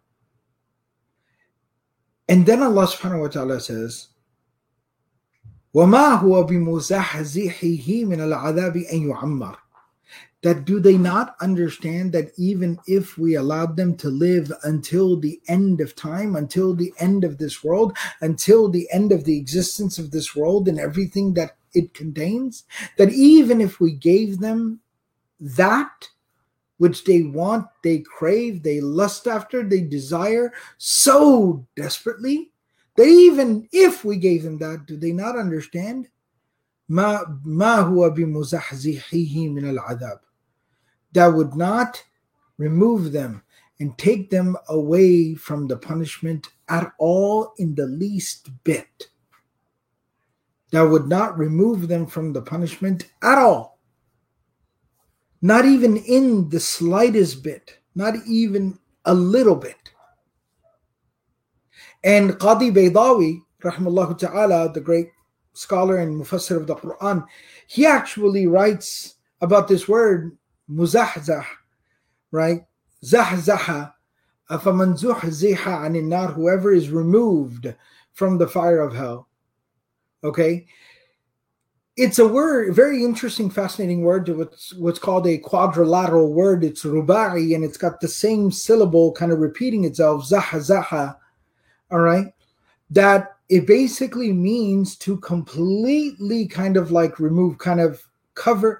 And then Allah subhanahu wa ta'ala says, وَمَا هُوَ بِمُزَحْزِحِهِ مِنَ الْعَذَابِ أَنْ يُعَمَّرْ. That do they not understand that even if we allowed them to live until the end of time, until the end of this world, until the end of the existence of this world and everything that it contains, that even if we gave them that which they want, they crave, they lust after, they desire so desperately, that even if we gave them that, do they not understand? مَا هُوَ بِمُزَحْزِحِهِ مِنَ الْعَذَابِ. That would not remove them and take them away from the punishment at all in the least bit. That would not remove them from the punishment at all. Not even in the slightest bit. Not even a little bit. And Qadi Baydawi, rahimahullah ta'ala, the great scholar and mufassir of the Quran, he actually writes about this word muzahzah, right? Zahzaha, فَمَنْ زُحْزِحَ عَنِ النَّارِ, whoever is removed from the fire of hell. Okay? It's a word, very interesting, fascinating word. What's called a quadrilateral word. It's ruba'i, and it's got the same syllable kind of repeating itself, zaha, zaha. All right. That it basically means to completely kind of like remove, kind of cover,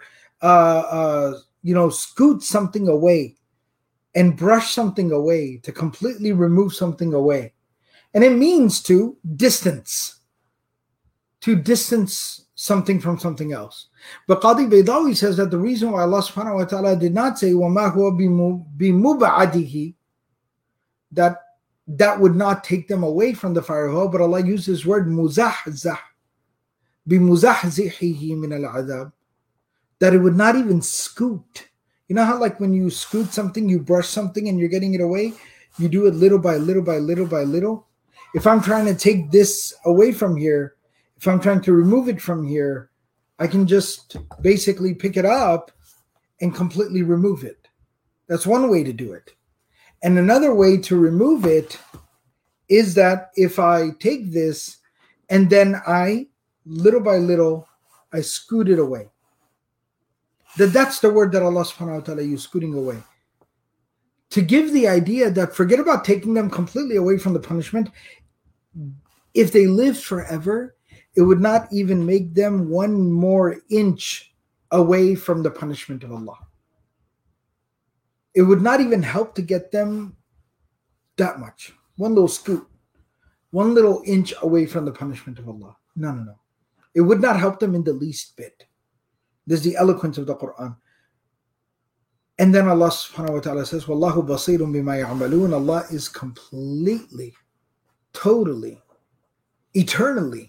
scoot something away and brush something away, to completely remove something away. And it means to distance something from something else. But Qadi Baydawi says that the reason why Allah subhanahu wa ta'ala did not say وَمَا هُوَ بِمُبْعَدِهِ, that would not take them away from the fire of hell, but Allah used this word مُزَحْزَحْ بِمُزَحْزِحِهِ مِنَ الْعَذَابِ, that it would not even scoot. You know how like when you scoot something, you brush something and you're getting it away, you do it little by little by little by little. If I'm trying to take this away from here, if I'm trying to remove it from here, I can just basically pick it up and completely remove it. That's one way to do it. And another way to remove it is that if I take this and then I, little by little, I scoot it away. That's the word that Allah subhanahu wa ta'ala used, scooting away. To give the idea that forget about taking them completely away from the punishment. If they lived forever, it would not even make them one more inch away from the punishment of Allah. It would not even help to get them that much. One little scoot, one little inch away from the punishment of Allah. No. It would not help them in the least bit. This is the eloquence of the Quran. And then Allah subhanahu wa ta'ala says, Wallahu basirun bima ya'malun. Allah is completely, totally, eternally,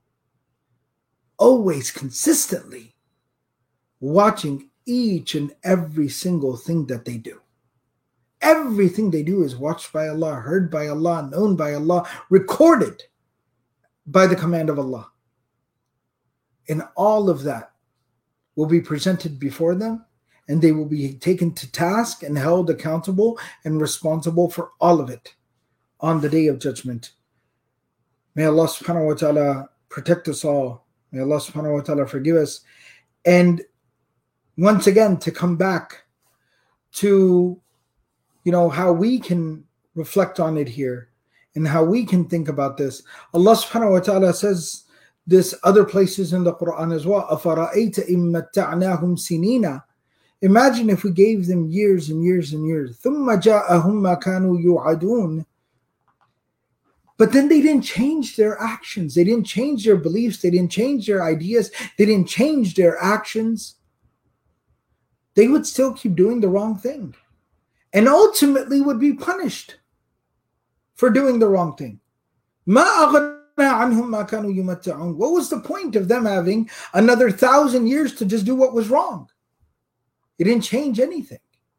always consistently watching each and every single thing that they do. Everything they do is watched by Allah, heard by Allah, known by Allah, recorded by the command of Allah. And all of that will be presented before them, and they will be taken to task and held accountable and responsible for all of it on the day of judgment. May Allah subhanahu wa ta'ala protect us all. May Allah subhanahu wa ta'ala forgive us. And once again, to come back to, how we can reflect on it here and how we can think about this. Allah subhanahu wa ta'ala says this other places in the Quran as well. أَفَرَأَيْتَ إِن مَّتَّعْنَاهُمْ سِنِينَ. Imagine if we gave them years and years and years. ثُمَّ جَاءَهُم مَّا كَانُوا يُوعَدُونَ. But then they didn't change their actions. They didn't change their beliefs. They didn't change their ideas. They didn't change their actions. They would still keep doing the wrong thing and ultimately would be punished for doing the wrong thing. مَا أَغْنَى عَنْهُمْ مَا كَانُوا يُمَتَّعُونَ. What was the point of them having another 1,000 years to just do what was wrong? It didn't change anything.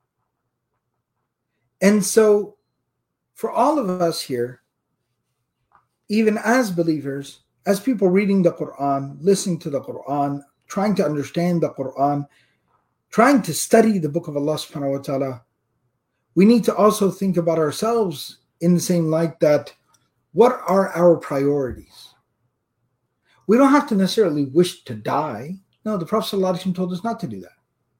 And so for all of us here, even as believers, as people reading the Quran, listening to the Quran, trying to understand the Quran, trying to study the book of Allah subhanahu wa ta'ala, we need to also think about ourselves in the same light that what are our priorities? We don't have to necessarily wish to die. No, the Prophet ﷺ told us not to do that.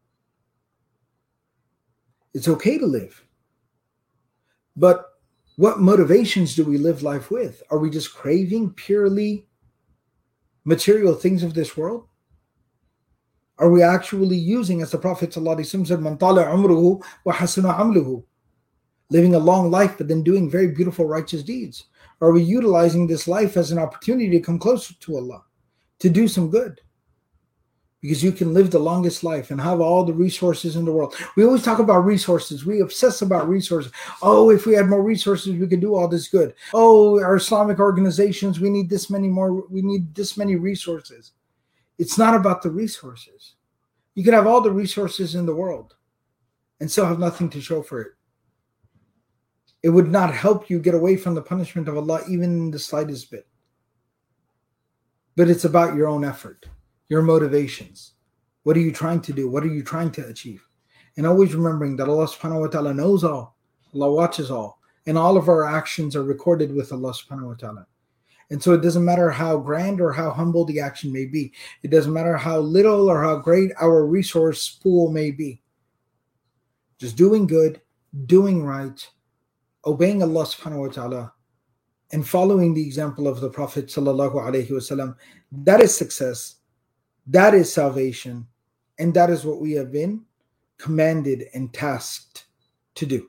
It's okay to live. But what motivations do we live life with? Are we just craving purely material things of this world? Are we actually using, as the Prophet ﷺ said, "Man tala umruhu wa hasuna amluhu," living a long life but then doing very beautiful righteous deeds? Are we utilizing this life as an opportunity to come closer to Allah, to do some good? Because you can live the longest life and have all the resources in the world. We always talk about resources. We obsess about resources. Oh, if we had more resources, we could do all this good. Oh, our Islamic organizations, we need this many more. We need this many resources. It's not about the resources. You can have all the resources in the world and still have nothing to show for it. It would not help you get away from the punishment of Allah even in the slightest bit. But it's about your own effort. Your motivations. What are you trying to do? What are you trying to achieve? And always remembering that Allah subhanahu wa ta'ala knows all. Allah watches all. And all of our actions are recorded with Allah subhanahu wa ta'ala. And so it doesn't matter how grand or how humble the action may be. It doesn't matter how little or how great our resource pool may be. Just doing good, doing right, obeying Allah subhanahu wa ta'ala, and following the example of the Prophet sallallahu alaihi wasallam, that is success, that is salvation, and that is what we have been commanded and tasked to do.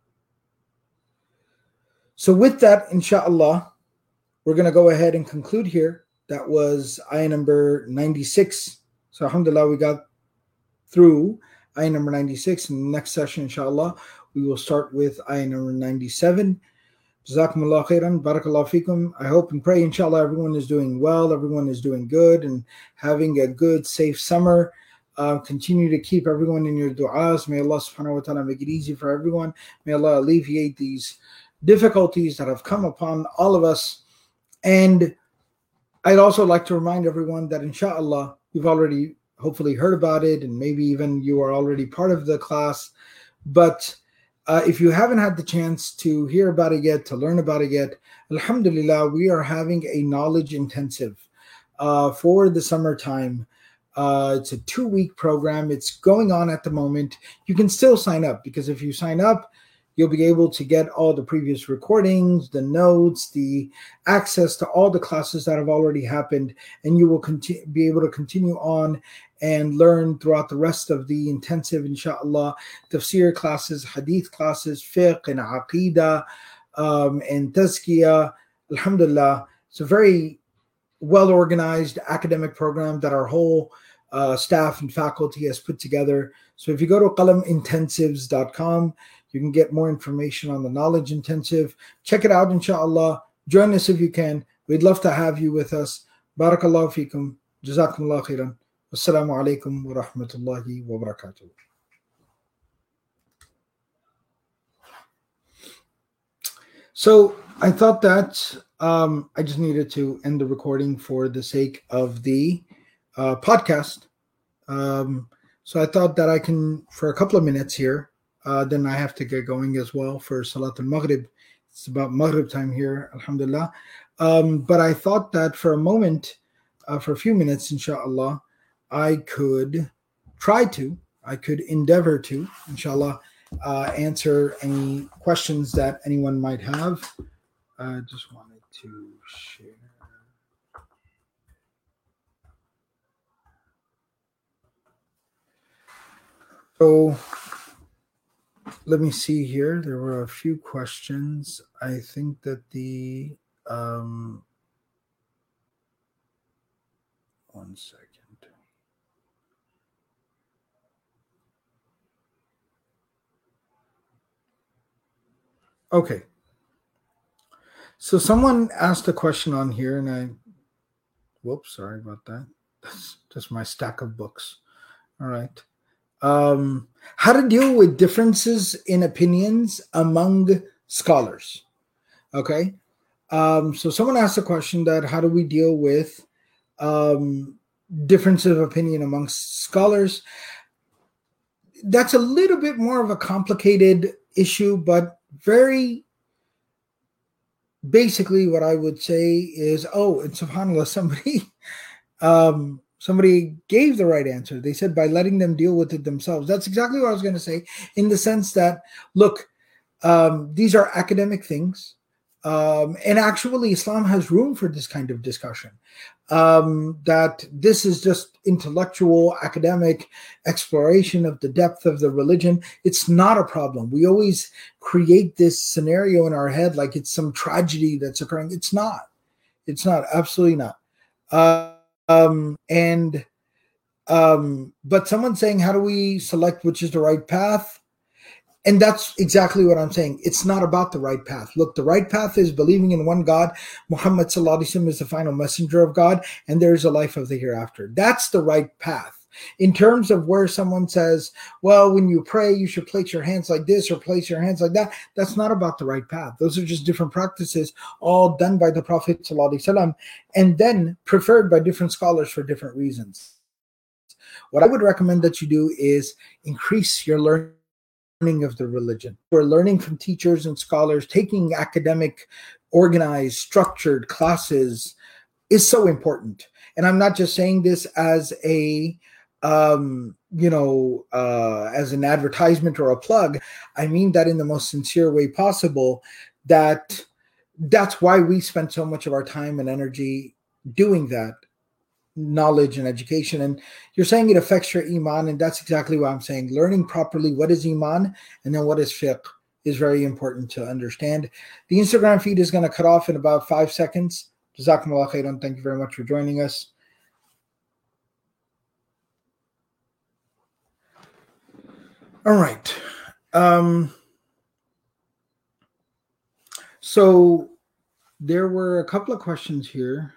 So with that, inshallah, we're going to go ahead and conclude here. That was ayah number 96. So alhamdulillah, we got through ayah number 96. In the next session, inshallah, we will start with ayah number 97. Jazakumullah khairan, barakallahu fikum. I hope and pray, inshallah, everyone is doing well, everyone is doing good and having a good, safe summer. Continue to keep everyone in your du'as. May Allah subhanahu wa ta'ala make it easy for everyone. May Allah alleviate these difficulties that have come upon all of us. And I'd also like to remind everyone that inshallah, you've already hopefully heard about it, and maybe even you are already part of the class. But if you haven't had the chance to hear about it yet, to learn about it yet, alhamdulillah, we are having a knowledge intensive for the summertime. It's a 2-week program. It's going on at the moment. You can still sign up, because if you sign up, you'll be able to get all the previous recordings, the notes, the access to all the classes that have already happened, and you will be able to continue on and learn throughout the rest of the intensive, inshallah, tafsir classes, hadith classes, fiqh and aqidah, and tazkiyah. Alhamdulillah, it's a very well-organized academic program that our whole staff and faculty has put together. So if you go to qalamintensives.com, you can get more information on the Knowledge Intensive. Check it out, inshallah. Join us if you can. We'd love to have you with us. Barakallahu feekum. Jazakumullah khairan. Assalamu alaikum wa rahmatullahi wa barakatuh. So I thought that I just needed to end the recording for the sake of the podcast. So I thought that I can, for a couple of minutes here, then I have to get going as well for Salat al-Maghrib. It's about Maghrib time here, alhamdulillah. But I thought that for a moment, for a few minutes, inshallah, I could endeavor to, inshallah, answer any questions that anyone might have. I just wanted to share. So let me see here. There were a few questions. I think that the one second. Okay. So someone asked a question on here, and whoops, sorry about that. That's just my stack of books. All right. How to deal with differences in opinions among scholars. Okay. So someone asked a question that how do we deal with difference of opinion amongst scholars? That's a little bit more of a complicated issue, but very basically what I would say is, and subhanAllah, somebody gave the right answer. They said by letting them deal with it themselves. That's exactly what I was going to say, in the sense that, look, these are academic things. And actually, Islam has room for this kind of discussion. That this is just intellectual, academic exploration of the depth of the religion. It's not a problem. We always create this scenario in our head like it's some tragedy that's occurring. It's not. It's not. Absolutely not. But someone saying, how do we select which is the right path? And that's exactly what I'm saying. It's not about the right path. Look, the right path is believing in one God. Muhammad sallallahu alaihi wasallam is the final messenger of God, and there is a life of the hereafter. That's the right path. In terms of where someone says, well, when you pray, you should place your hands like this or place your hands like that. That's not about the right path. Those are just different practices, all done by the Prophet sallallahu alaihi wasallam, and then preferred by different scholars for different reasons. What I would recommend that you do is increase your learning learning of the religion. We're learning from teachers and scholars, taking academic, organized, structured classes is so important. And I'm not just saying this as a as an advertisement or a plug. I mean that in the most sincere way possible. That's why we spend so much of our time and energy doing that, knowledge and education. And you're saying it affects your iman, and that's exactly what I'm saying. Learning properly what is iman and then what is fiqh is very important to understand. The Instagram feed is going to cut off in about 5 seconds. Jazakumullah khairan. Thank you very much for joining us. All right. So there were a couple of questions here.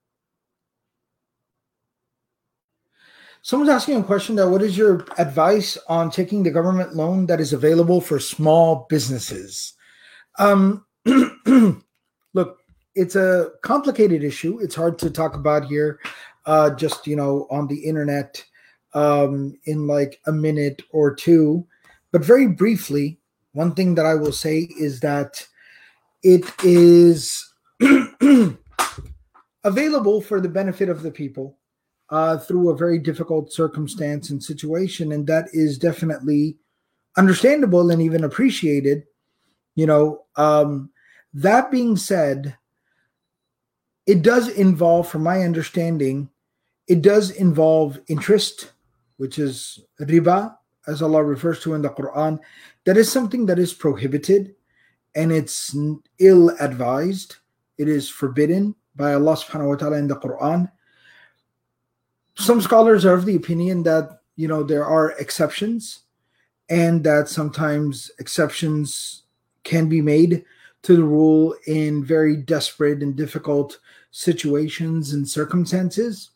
Someone's asking a question that what is your advice on taking the government loan that is available for small businesses? Look, it's a complicated issue. It's hard to talk about here just, on the internet in like a minute or two. But very briefly, one thing that I will say is that it is available for the benefit of the people through a very difficult circumstance and situation. And that is definitely understandable and even appreciated. That being said, it does involve, from my understanding, it does involve interest, which is riba, as Allah refers to in the Quran. That is something that is prohibited and it's ill-advised. It is forbidden by Allah subhanahu wa ta'ala in the Quran. Some scholars are of the opinion that, there are exceptions and that sometimes exceptions can be made to the rule in very desperate and difficult situations and circumstances.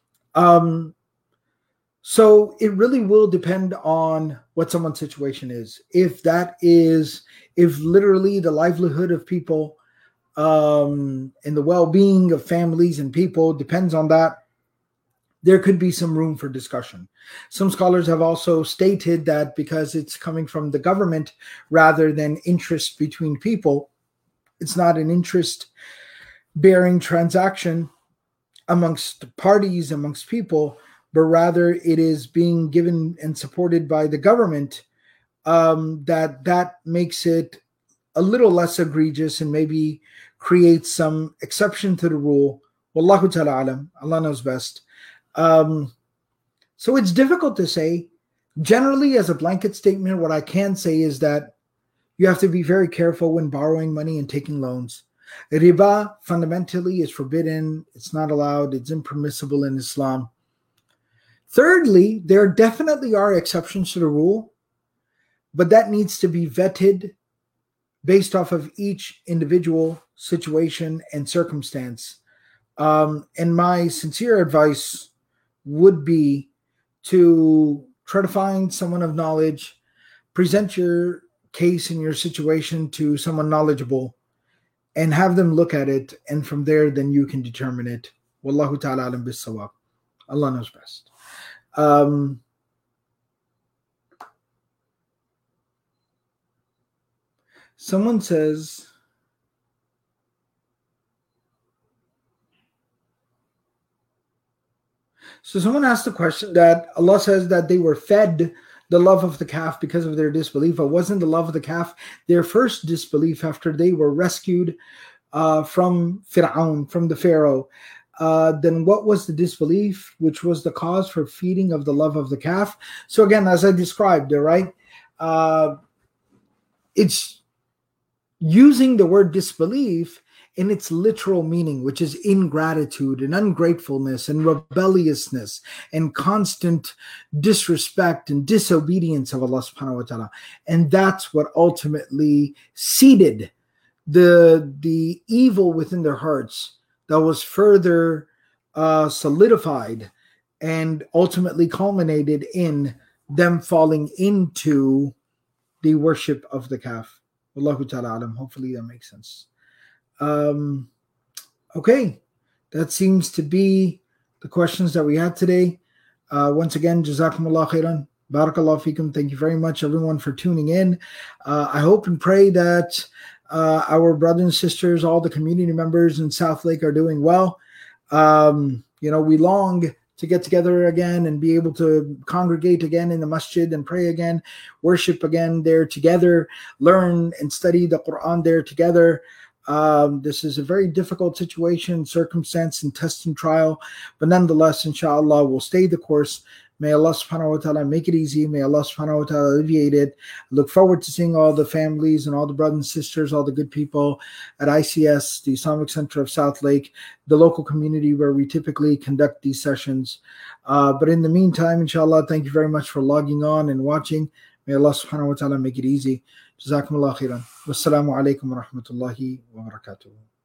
So it really will depend on what someone's situation is. If literally the livelihood of people and the well-being of families and people depends on that, there could be some room for discussion. Some scholars have also stated that because it's coming from the government rather than interest between people, it's not an interest-bearing transaction amongst parties, amongst people, but rather it is being given and supported by the government, that makes it a little less egregious and maybe creates some exception to the rule. Wallahu ta'ala alam. Allah knows best. So it's difficult to say. Generally, as a blanket statement, what I can say is that you have to be very careful when borrowing money and taking loans. Riba fundamentally is forbidden. It's not allowed. It's impermissible in Islam. Thirdly, there definitely are exceptions to the rule, but that needs to be vetted based off of each individual situation and circumstance. And my sincere advice would be to try to find someone of knowledge, present your case and your situation to someone knowledgeable, and have them look at it, and from there, then you can determine it. Wallahu ta'ala alam bis-sawab. Allah knows best. Someone says, so someone asked the question that Allah says that they were fed the love of the calf because of their disbelief. But wasn't the love of the calf their first disbelief after they were rescued from Fir'aun, from the Pharaoh? Then what was the disbelief which was the cause for feeding of the love of the calf? So again, as I described, right, it's using the word disbelief in its literal meaning, which is ingratitude and ungratefulness and rebelliousness and constant disrespect and disobedience of Allah subhanahu wa ta'ala. And that's what ultimately seeded the evil within their hearts that was further solidified and ultimately culminated in them falling into the worship of the calf. Wallahu ta'ala alam. Hopefully that makes sense. Okay, that seems to be the questions that we had today. Once again, Jazakumullah khairan. Barakallahu feekum. Thank you very much, everyone, for tuning in. I hope and pray that our brothers and sisters, all the community members in South Lake are doing well. We long to get together again and be able to congregate again in the masjid and pray again, worship again there together, learn and study the Quran there together. This is a very difficult situation, circumstance, and test and trial, but nonetheless, inshallah, we'll stay the course. May Allah subhanahu wa ta'ala make it easy. May Allah subhanahu wa ta'ala alleviate it. I look forward to seeing all the families and all the brothers and sisters, all the good people at ICS, the Islamic Center of South Lake, the local community where we typically conduct these sessions. But in the meantime, inshallah, thank you very much for logging on and watching. May Allah subhanahu wa ta'ala make it easy. Jazakumullah khairan. Wassalamu alaikum wa rahmatullahi wa barakatuh.